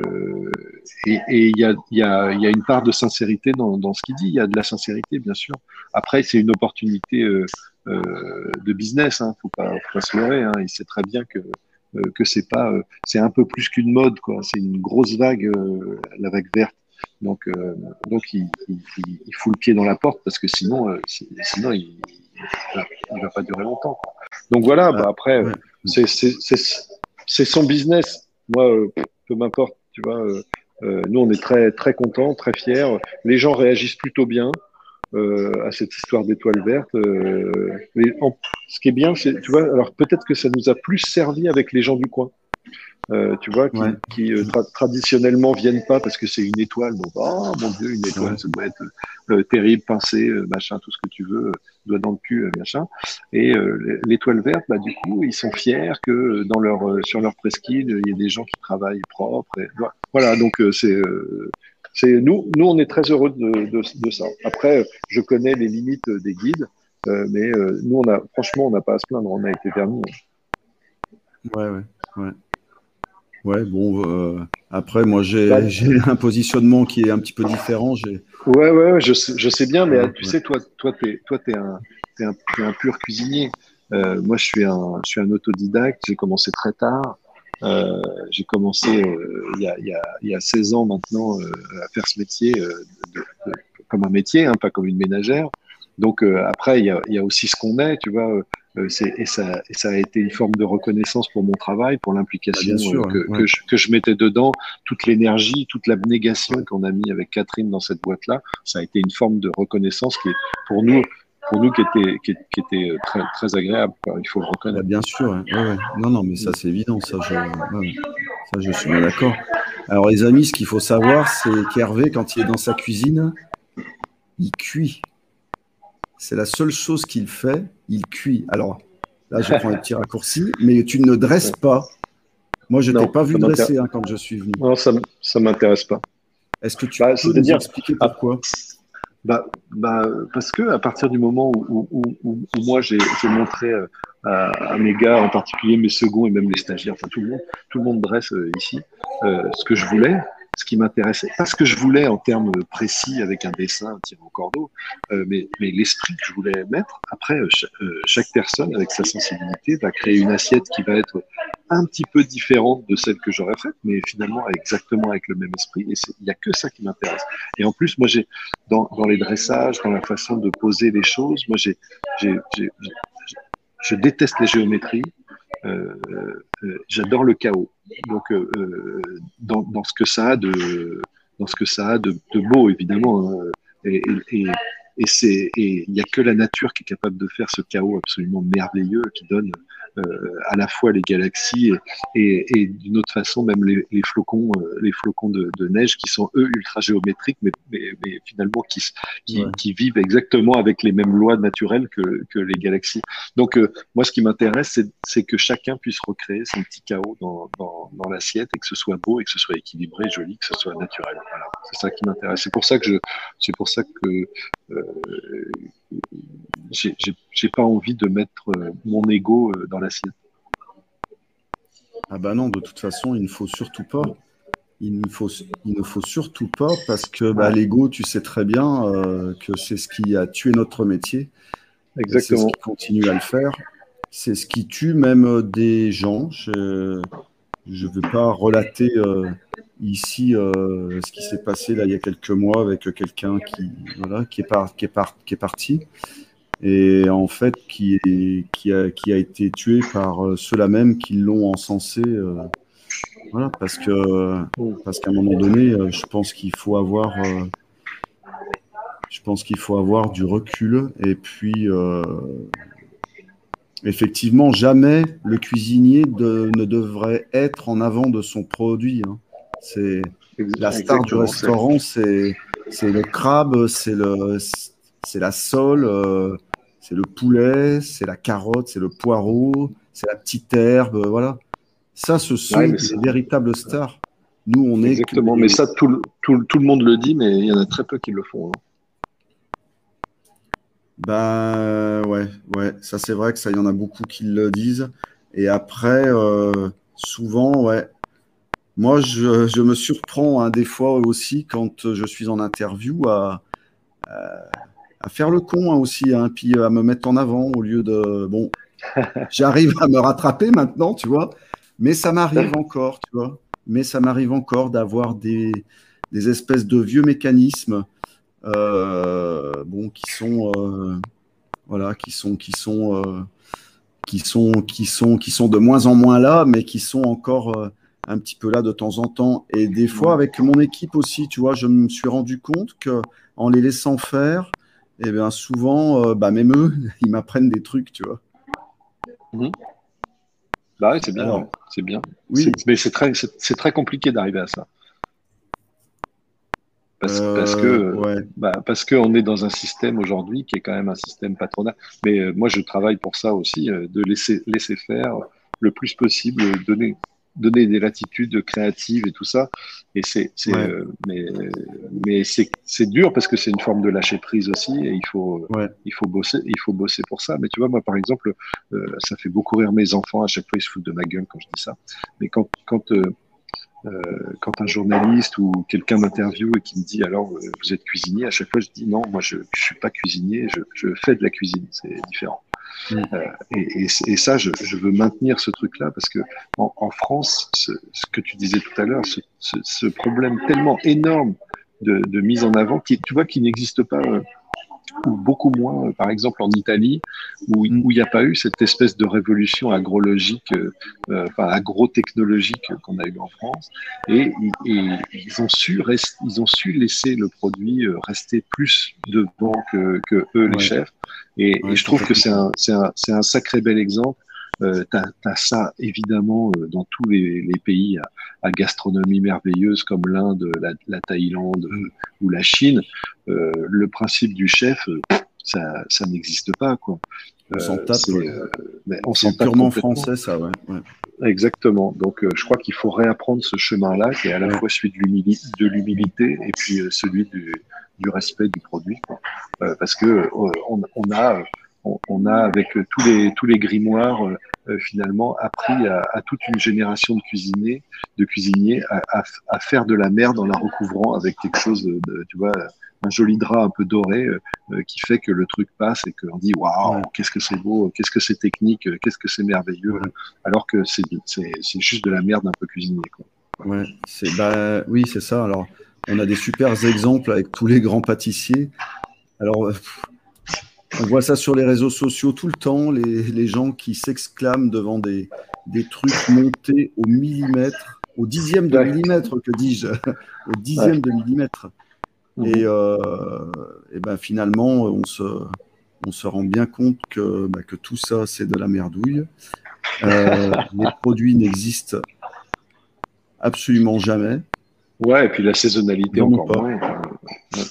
S3: il y a une part de sincérité dans ce qu'il dit. Il y a de la sincérité, bien sûr. Après, c'est une opportunité de business, hein, faut pas se leurrer. Hein. Il sait très bien que c'est un peu plus qu'une mode, quoi. C'est une grosse vague, la vague verte. Donc il fout le pied dans la porte parce que sinon il va pas durer longtemps, quoi. Donc voilà, après c'est son business. Moi, peu m'importe, tu vois. Nous, on est très, très contents, très fiers. Les gens réagissent plutôt bien à cette histoire d'étoile verte. Ce qui est bien, c'est, tu vois, alors peut-être que ça nous a plus servi avec les gens du coin. Tu vois,
S2: Ouais.
S3: qui traditionnellement viennent pas parce que c'est une étoile. Donc, oh mon Dieu, une étoile, ça doit être terrible, pincé, machin, tout ce que tu veux, doigt dans le cul, machin. Et l'étoile verte, bah, du coup, ils sont fiers que dans sur leur presqu'île, il y ait des gens qui travaillent propre. Et, voilà, donc nous, on est très heureux de ça. Après, je connais les limites des guides, mais nous, franchement, on n'a pas à se plaindre. On a été vernis.
S2: Ouais. Ouais, bon, après, moi, j'ai un positionnement qui est un petit peu différent.
S3: Ouais, je sais bien, mais tu sais, toi, t'es un pur cuisinier. Moi, je suis un autodidacte. J'ai commencé très tard. J'ai commencé il y a 16 ans maintenant à faire ce métier comme un métier, hein, pas comme une ménagère. Donc après, il y a aussi ce qu'on est, tu vois. Et ça a été une forme de reconnaissance pour mon travail, pour l'implication que je mettais dedans, toute l'énergie, toute l'abnégation qu'on a mis avec Catherine dans cette boîte-là. Ça a été une forme de reconnaissance qui est pour nous qui était très, très agréable, quoi. Il faut le reconnaître.
S2: Bien sûr, ouais. Non, mais ça c'est évident, ça je suis bien d'accord. Alors les amis, ce qu'il faut savoir, c'est qu'Hervé, quand il est dans sa cuisine, il cuit. C'est la seule chose qu'il fait, il cuit. Alors là, je prends un petit raccourci, mais tu ne dresses pas. Moi, je ne t'ai pas vu dresser quand je suis venu.
S3: Non, ça ne m'intéresse pas.
S2: Est-ce que tu peux nous expliquer pourquoi ?
S3: Parce que à partir du moment où moi j'ai montré à mes gars, en particulier mes seconds et même les stagiaires, enfin tout le monde dresse ici, ce que je voulais, ce qui m'intéressait, pas ce que je voulais en termes précis avec un dessin, un tir au cordeau, mais l'esprit que je voulais mettre. Après, chaque personne avec sa sensibilité va créer une assiette qui va être un petit peu différente de celle que j'aurais faite, mais finalement exactement avec le même esprit. Et il n'y a que ça qui m'intéresse. Et en plus, moi, dans les dressages, dans la façon de poser les choses, moi, je déteste les géométries. J'adore le chaos. Donc, dans ce que ça a de beau, évidemment. Hein, et il n'y a que la nature qui est capable de faire ce chaos absolument merveilleux qui donne à la fois les galaxies et d'une autre façon même les flocons de neige qui sont eux ultra géométriques mais finalement qui vivent exactement avec les mêmes lois naturelles que les galaxies. Donc moi ce qui m'intéresse c'est que chacun puisse recréer son petit chaos dans l'assiette et que ce soit beau et que ce soit équilibré, joli, que ce soit naturel. Voilà, c'est ça qui m'intéresse. C'est pour ça que j'ai pas envie de mettre mon ego dans l'assiette.
S2: Ah bah non, de toute façon, il ne faut surtout pas. Il ne faut surtout pas parce que l'ego, tu sais très bien que c'est ce qui a tué notre métier.
S3: Exactement.
S2: C'est ce qui continue à le faire. C'est ce qui tue même des gens. Je ne veux pas relater ici ce qui s'est passé là il y a quelques mois avec quelqu'un qui est parti et en fait qui a été tué par ceux-là même qui l'ont encensé parce qu'à un moment donné je pense qu'il faut avoir du recul et puis effectivement jamais le cuisinier ne devrait être en avant de son produit, hein. C'est la star du restaurant, c'est le crabe, c'est la sole, c'est le poulet, c'est la carotte, c'est le poireau, c'est la petite herbe, voilà. Ça, ce sont des véritables stars. Nous, on est
S3: exactement. Mais ça, tout le monde le dit, mais il y en a très peu qui le font.
S2: Hein. Ouais, ça c'est vrai que ça, il y en a beaucoup qui le disent. Et après, souvent, ouais. Moi, je me surprends des fois aussi quand je suis en interview à faire le con aussi, puis à me mettre en avant au lieu de... Bon, j'arrive à me rattraper maintenant, tu vois, mais ça m'arrive encore, tu vois. Mais ça m'arrive encore d'avoir des espèces de vieux mécanismes qui sont de moins en moins là, mais qui sont encore un petit peu là de temps en temps. Et des fois, avec mon équipe aussi, tu vois, je me suis rendu compte qu'en les laissant faire, eh bien, souvent, même eux, ils m'apprennent des trucs, tu vois.
S3: Bah ouais, c'est bien.
S2: Alors,
S3: Ouais, c'est bien.
S2: oui,
S3: Mais c'est très compliqué d'arriver à ça.
S2: ouais,
S3: Parce qu'on est dans un système aujourd'hui qui est quand même un système patronal. Mais moi, je travaille pour ça aussi, de laisser faire le plus possible, donner des latitudes créatives et tout ça. Et
S2: ouais,
S3: mais c'est dur parce que c'est une forme de lâcher prise aussi et
S2: ouais.
S3: il faut bosser pour ça. Mais tu vois, moi, par exemple, ça fait beaucoup rire mes enfants. À chaque fois, ils se foutent de ma gueule quand je dis ça. Mais quand un journaliste ou quelqu'un m'interviewe et qui me dit alors vous êtes cuisinier, à chaque fois je dis non, moi je suis pas cuisinier, je fais de la cuisine, c'est différent.
S2: Mm.
S3: Et ça, je veux maintenir ce truc-là parce que en France, ce que tu disais tout à l'heure, ce problème tellement énorme de mise en avant, tu vois, qui n'existe pas ou beaucoup moins, par exemple en Italie, où il n'y a pas eu cette espèce de révolution agrologique, enfin agrotechnologique qu'on a eu en France, et ils ont su laisser le produit rester plus devant que eux, les
S2: Ouais,
S3: chefs, et
S2: ouais,
S3: je trouve que
S2: complètement.
S3: c'est un sacré bel exemple. T'as ça évidemment dans tous les pays à gastronomie merveilleuse comme l'Inde, la Thaïlande ou la Chine. Le principe du chef, ça n'existe pas, quoi.
S2: On s'en tape, ouais.
S3: Mais on s'en
S2: C'est
S3: tape
S2: purement
S3: complètement.
S2: français, ça, ouais. Ouais,
S3: Exactement. Donc, je crois qu'il faut réapprendre ce chemin-là, qui est à la
S2: ouais.
S3: fois celui de l'humilité et puis celui du respect du produit, quoi. Parce que on a avec tous les grimoires finalement appris à toute une génération de cuisiniers à faire de la merde en la recouvrant avec quelque chose tu vois, un joli drap un peu doré qui fait que le truc passe et qu'on dit waouh,
S2: Ouais,
S3: qu'est-ce que c'est beau, qu'est-ce que c'est technique, qu'est-ce que c'est merveilleux,
S2: ouais,
S3: alors que c'est juste de la merde un peu cuisinée, quoi.
S2: ouais. Oui, c'est ça. Alors, on a des super exemples avec tous les grands pâtissiers. Alors, on voit ça sur les réseaux sociaux tout le temps, les gens qui s'exclament devant des trucs montés au millimètre, au dixième de
S3: Ouais,
S2: millimètre, que dis-je, au
S3: ouais.
S2: dixième de millimètre. Et,
S3: Mhm.
S2: et ben finalement, on se rend bien compte que tout ça, c'est de la merdouille. Les produits n'existent absolument jamais,
S3: Ouais, et puis la saisonnalité
S2: vraiment
S3: encore
S2: pas.
S3: moins. Ouais.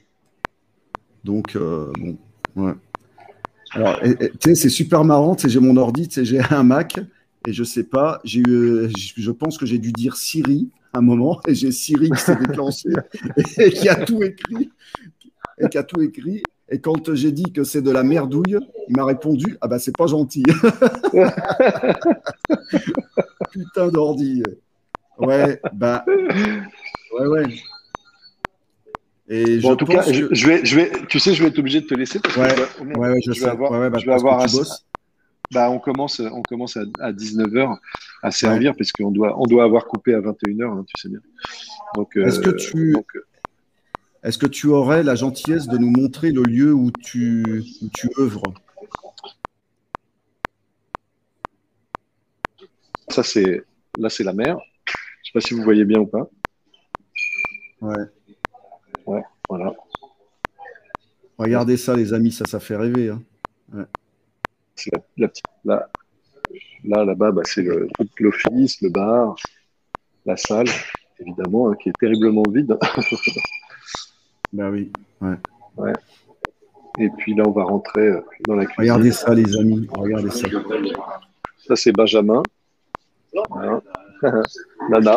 S2: Donc, bon, ouais. Alors, tu sais, c'est super marrant. Tu sais, j'ai mon ordi, tu sais, j'ai un Mac et je sais pas, je pense que j'ai dû dire Siri à un moment et j'ai Siri qui s'est déclenché et qui a tout écrit et qui a tout écrit. Et quand j'ai dit que c'est de la merdouille, il m'a répondu, ah bah c'est pas gentil. Putain d'ordi. Ouais, bah ouais, ouais. Et
S3: Bon,
S2: je
S3: en tout cas,
S2: pense que
S3: tu sais, je vais être obligé de te laisser parce que
S2: ouais, ouais, ouais, je sais. Ouais, ouais, bah,
S3: je vais
S2: parce que
S3: avoir,
S2: tu bosses.
S3: on commence à 19 heures à
S2: Ouais.
S3: servir parce on doit avoir coupé à 21 heures, hein, tu sais bien. Donc,
S2: Est-ce que tu, est-ce que tu aurais la gentillesse de nous montrer le lieu où tu œuvres?
S3: ça, là, c'est la mer. Je sais pas si vous voyez bien ou pas.
S2: Ouais.
S3: Ouais, voilà.
S2: Regardez ça, les amis, ça fait rêver, hein. Ouais.
S3: C'est la petite, là-bas, bah, c'est l'office, le bar, la salle, évidemment, hein, qui est terriblement vide.
S2: Bah oui. Ouais.
S3: Ouais. Et puis là, on va rentrer dans la
S2: Regardez
S3: cuisine.
S2: ça, les amis. Regardez ça.
S3: Ça, c'est Benjamin. Voilà. Nana.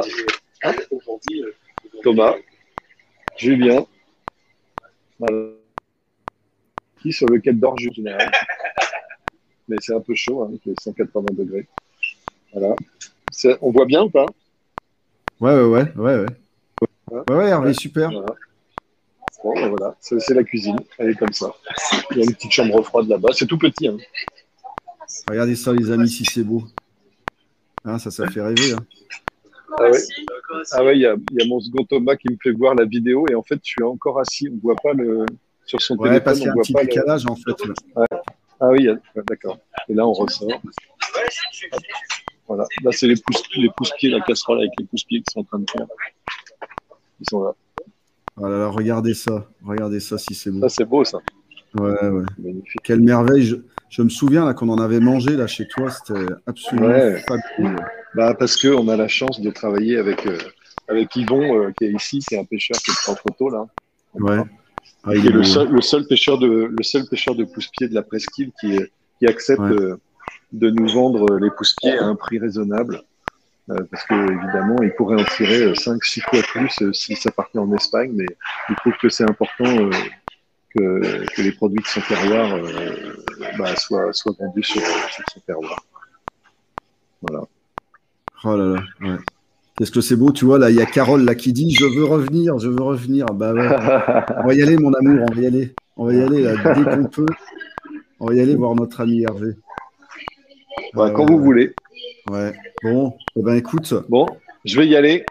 S3: Thomas. Julien. Voilà. Qui sur le quai d'Orge en général. Mais c'est un peu chaud, hein, il fait 180 degrés. Voilà. On voit bien ou pas?
S2: Ouais, ouais, ouais, ouais, ouais.
S3: Ouais,
S2: Ouais, ouais, Hervé,
S3: ouais,
S2: super.
S3: voilà. Bon, ben voilà, c'est la cuisine, elle est comme ça. Il y a une petite chambre froide là-bas, c'est tout petit, hein.
S2: Regardez ça, les amis, si c'est beau. Hein, ça fait rêver, hein.
S3: Ah ouais, il y a mon second Thomas qui me fait voir la vidéo et en fait, je suis encore assis, on voit pas sur son
S2: Ouais, parce
S3: téléphone,
S2: qu'il
S3: on
S2: y a un
S3: voit
S2: petit
S3: pas
S2: décalage, en fait. Ouais.
S3: Ouais. Ah oui, ouais, d'accord. Et là, on ressort. Voilà. Là, c'est les pousse-pieds, la casserole avec les pousse-pieds qui sont en train de faire. Ils sont là.
S2: Voilà, regardez ça si c'est beau.
S3: Ça, c'est beau, ça.
S2: Ouais.
S3: Magnifique.
S2: Quelle merveille. Je me souviens là qu'on en avait mangé là chez toi, c'était absolument fabuleux.
S3: Bah, parce qu'on a la chance de travailler avec Yvon, qui est ici, qui est un pêcheur qui est en photo là.
S2: Ouais. Ah,
S3: Qui est le seul pêcheur de pousse-pieds de la presqu'île qui accepte de nous vendre les pousse-pieds à un prix raisonnable. Parce que évidemment, il pourrait en tirer 5-6 fois plus si ça partait en Espagne, mais il trouve que c'est important que les produits de son terroir soient vendus sur son terroir. Voilà.
S2: Oh là là, ouais. Qu'est-ce que c'est beau, tu vois, là, il y a Carole là, qui dit « Je veux revenir ». Bah ouais, on va y aller, mon amour, on va y aller. On va y aller, là, dès qu'on peut. On va y aller voir notre ami Hervé.
S3: Quand vous voulez.
S2: Ouais, bon, eh ben écoute.
S3: Bon, je vais y aller.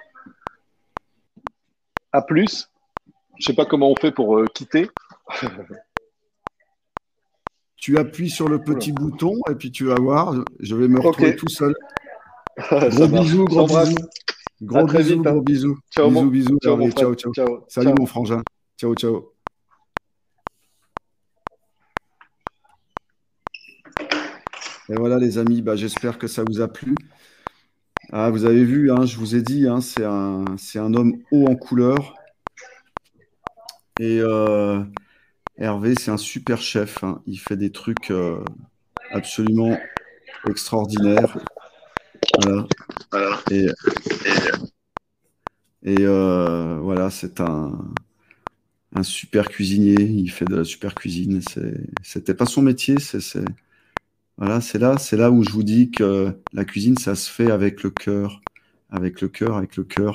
S3: À plus. Je sais pas comment on fait pour quitter.
S2: Tu appuies sur le petit bouton et puis tu vas voir, je vais me retrouver tout seul. Gros bisous, gros bisous. Gros bisous, gros bisous.
S3: Ciao,
S2: bisous.
S3: Ciao,
S2: Hervé. Ciao. Salut mon frangin. Ciao. Et voilà les amis, j'espère que ça vous a plu. Ah, vous avez vu, je vous ai dit, c'est un homme haut en couleur. Et Hervé, c'est un super chef. Il fait des trucs absolument extraordinaires. Voilà. Et voilà, c'est un super cuisinier. Il fait de la super cuisine. C'était pas son métier. Voilà, c'est là où je vous dis que la cuisine, ça se fait avec le cœur. Avec le cœur.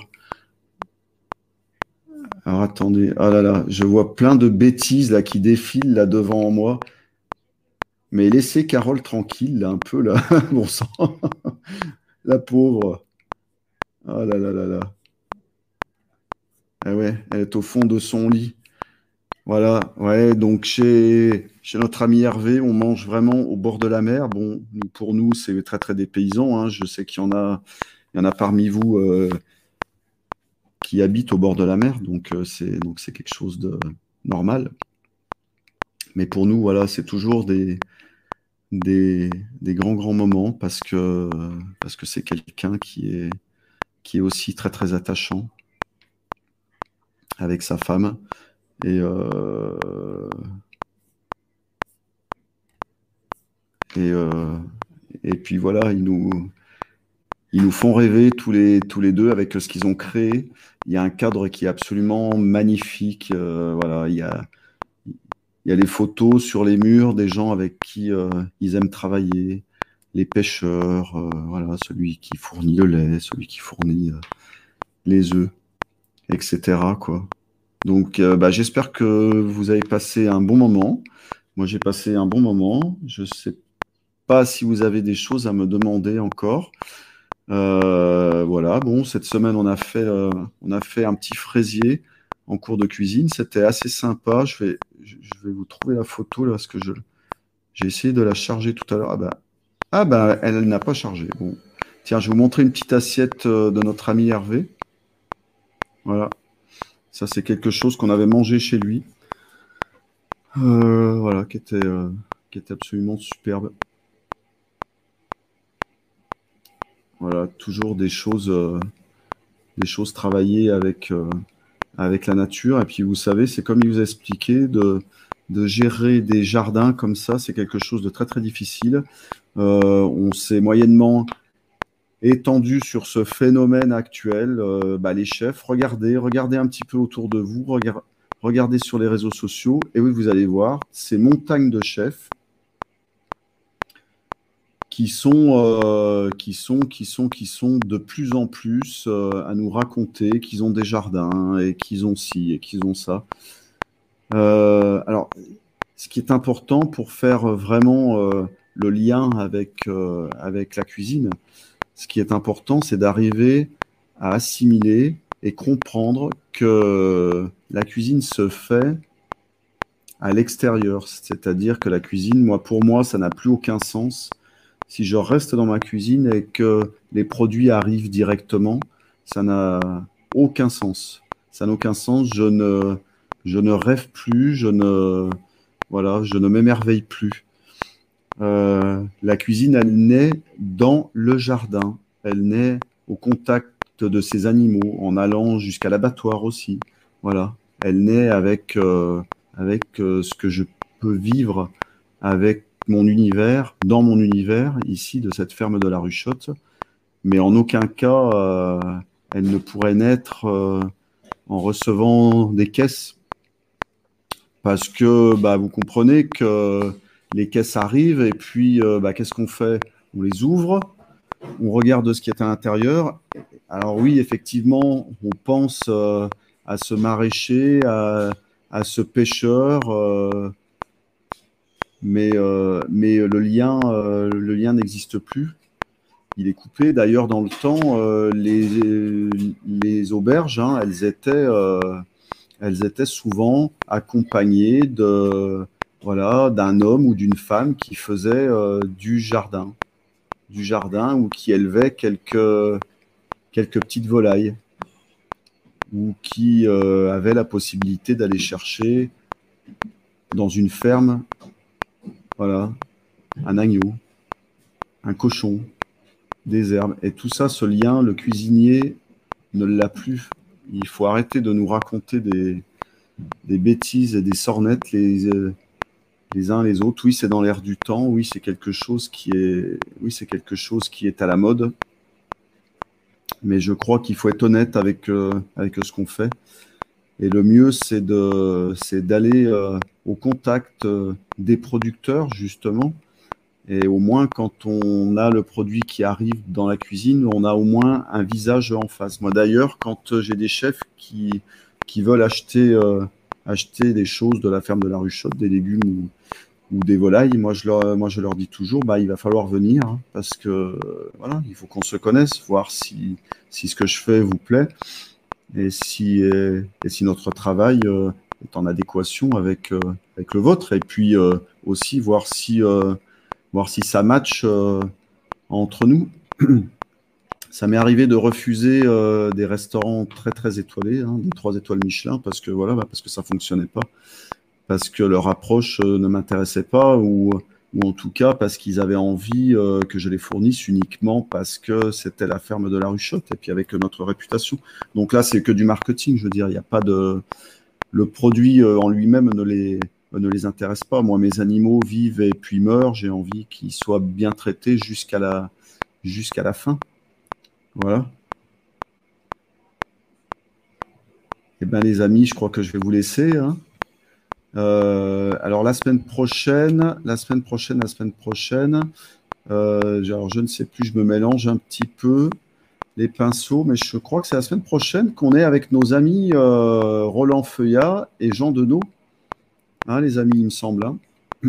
S2: Alors attendez, ah là là, je vois plein de bêtises là qui défilent là devant moi. Mais laissez Carole tranquille là, un peu là, bon sang. La pauvre. Ah là là là là. Ah ouais, elle est au fond de son lit. Voilà, ouais, donc chez notre ami Hervé, on mange vraiment au bord de la mer. Bon, pour nous, c'est très très dépaysant. Je sais qu'il y en a parmi vous qui habitent au bord de la mer, donc c'est quelque chose de normal. Mais pour nous, voilà, c'est toujours des grands moments parce que c'est quelqu'un qui est aussi très très attachant avec sa femme. Et puis voilà, ils nous font rêver tous les deux avec ce qu'ils ont créé. Il y a un cadre qui est absolument magnifique. Voilà, il y a des photos sur les murs des gens avec qui ils aiment travailler, les pêcheurs, voilà, celui qui fournit le lait, celui qui fournit les œufs, etc., quoi. Donc, j'espère que vous avez passé un bon moment. Moi, j'ai passé un bon moment. Je ne sais pas si vous avez des choses à me demander encore. Voilà, bon, cette semaine, on a fait un petit fraisier en cours de cuisine. C'était assez sympa. Je vais vous trouver la photo là, parce que j'ai essayé de la charger tout à l'heure. Elle n'a pas chargé. Bon, tiens, je vais vous montrer une petite assiette de notre ami Hervé. Voilà. Ça, c'est quelque chose qu'on avait mangé chez lui. Voilà, qui était absolument superbe. Voilà, toujours des choses travaillées avec la nature. Et puis, vous savez, c'est comme il vous a expliqué, de gérer des jardins comme ça, c'est quelque chose de très, très difficile. On s'est moyennement étendu sur ce phénomène actuel. Les chefs, regardez un petit peu autour de vous, regardez sur les réseaux sociaux, et oui, vous allez voir ces montagnes de chefs qui sont de plus en plus à nous raconter qu'ils ont des jardins et qu'ils ont ci et qu'ils ont ça. Alors, ce qui est important pour faire vraiment le lien avec la cuisine, ce qui est important, c'est d'arriver à assimiler et comprendre que la cuisine se fait à l'extérieur. C'est-à-dire que la cuisine, pour moi, ça n'a plus aucun sens Si je reste dans ma cuisine et que les produits arrivent directement, ça n'a aucun sens. Ça n'a aucun sens. Je ne rêve plus, voilà, je ne m'émerveille plus. La cuisine, elle naît dans le jardin. Elle naît au contact de ces animaux, en allant jusqu'à l'abattoir aussi. Voilà. Elle naît avec ce que je peux vivre avec mon univers, dans mon univers, ici, de cette ferme de la Ruchotte. Mais en aucun cas, elle ne pourrait naître en recevant des caisses. Parce que vous comprenez que les caisses arrivent et puis qu'est-ce qu'on fait? On les ouvre, on regarde ce qui est à l'intérieur. Alors oui, effectivement, on pense à ce maraîcher, à ce pêcheur, mais le lien n'existe plus. Il est coupé. D'ailleurs, dans le temps, les auberges, hein, elles étaient souvent accompagnées voilà, d'un homme ou d'une femme qui faisait du jardin ou qui élevait quelques petites volailles ou qui avait la possibilité d'aller chercher dans une ferme, voilà, un agneau, un cochon, des herbes. Et tout ça, ce lien, le cuisinier ne l'a plus. Il faut arrêter de nous raconter des bêtises et des sornettes les uns les autres. Oui, c'est dans l'air du temps. Oui, c'est quelque chose qui est à la mode. Mais je crois qu'il faut être honnête avec ce qu'on fait. Et le mieux, c'est d'aller au contact des producteurs, justement. Et au moins, quand on a le produit qui arrive dans la cuisine, on a au moins un visage en face. Moi, d'ailleurs, quand j'ai des chefs qui veulent acheter des choses de la ferme de la Ruchotte, des légumes ou des volailles, moi, je leur dis toujours, il va falloir venir, hein, parce que voilà, il faut qu'on se connaisse, voir si ce que je fais vous plaît et si notre travail est en adéquation avec le vôtre. Et puis aussi voir si ça match entre nous. Ça m'est arrivé de refuser des restaurants très très étoilés, hein, des 3 étoiles Michelin, parce que voilà, parce que ça fonctionnait pas, parce que leur approche ne m'intéressait pas, ou en tout cas parce qu'ils avaient envie que je les fournisse uniquement parce que c'était la ferme de la Ruchotte et puis avec notre réputation. Donc là, c'est que du marketing, je veux dire, il n'y a pas de le produit en lui-même ne les intéresse pas. Moi, mes animaux vivent et puis meurent. J'ai envie qu'ils soient bien traités jusqu'à la fin. Voilà. Eh bien, les amis, je crois que je vais vous laisser, hein. Alors, la semaine prochaine, alors, je ne sais plus, je me mélange un petit peu les pinceaux, mais je crois que c'est la semaine prochaine qu'on est avec nos amis Roland Feuillat et Jean Denot. Hein, les amis, il me semble, hein.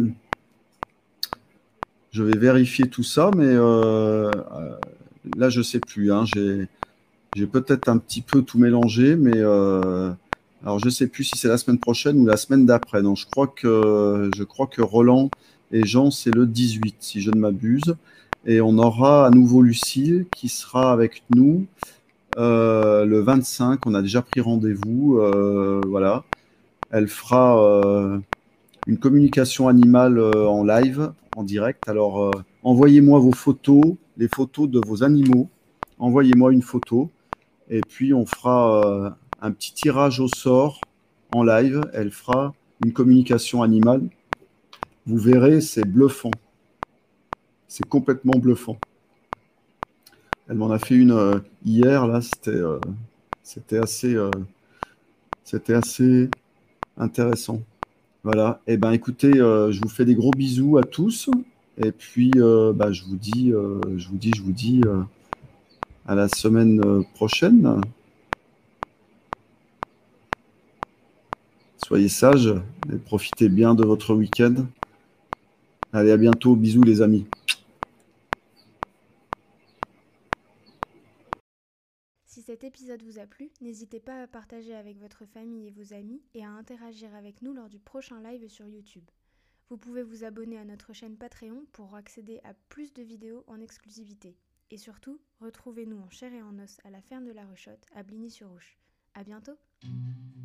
S2: Je vais vérifier tout ça, mais là, je ne sais plus, hein. J'ai peut-être un petit peu tout mélangé, mais alors je ne sais plus si c'est la semaine prochaine ou la semaine d'après. Non, je crois que Roland et Jean, c'est le 18, si je ne m'abuse. Et on aura à nouveau Lucille qui sera avec nous le 25. On a déjà pris rendez-vous. Voilà. Elle fera une communication animale en live, en direct. Alors, envoyez-moi vos photos, les photos de vos animaux. Envoyez-moi une photo. Et puis, on fera un petit tirage au sort en live. Elle fera une communication animale. Vous verrez, c'est bluffant. C'est complètement bluffant. Elle m'en a fait une hier. Là, c'était assez intéressant. Voilà. Eh ben, écoutez, je vous fais des gros bisous à tous. Et puis, je vous dis à la semaine prochaine. Soyez sages et profitez bien de votre week-end. Allez, à bientôt. Bisous, les amis.
S1: Si cet épisode vous a plu, n'hésitez pas à partager avec votre famille et vos amis et à interagir avec nous lors du prochain live sur YouTube. Vous pouvez vous abonner à notre chaîne Patreon pour accéder à plus de vidéos en exclusivité. Et surtout, retrouvez-nous en chair et en os à la ferme de la Rechotte, à Bligny-sur-Ouche. À bientôt!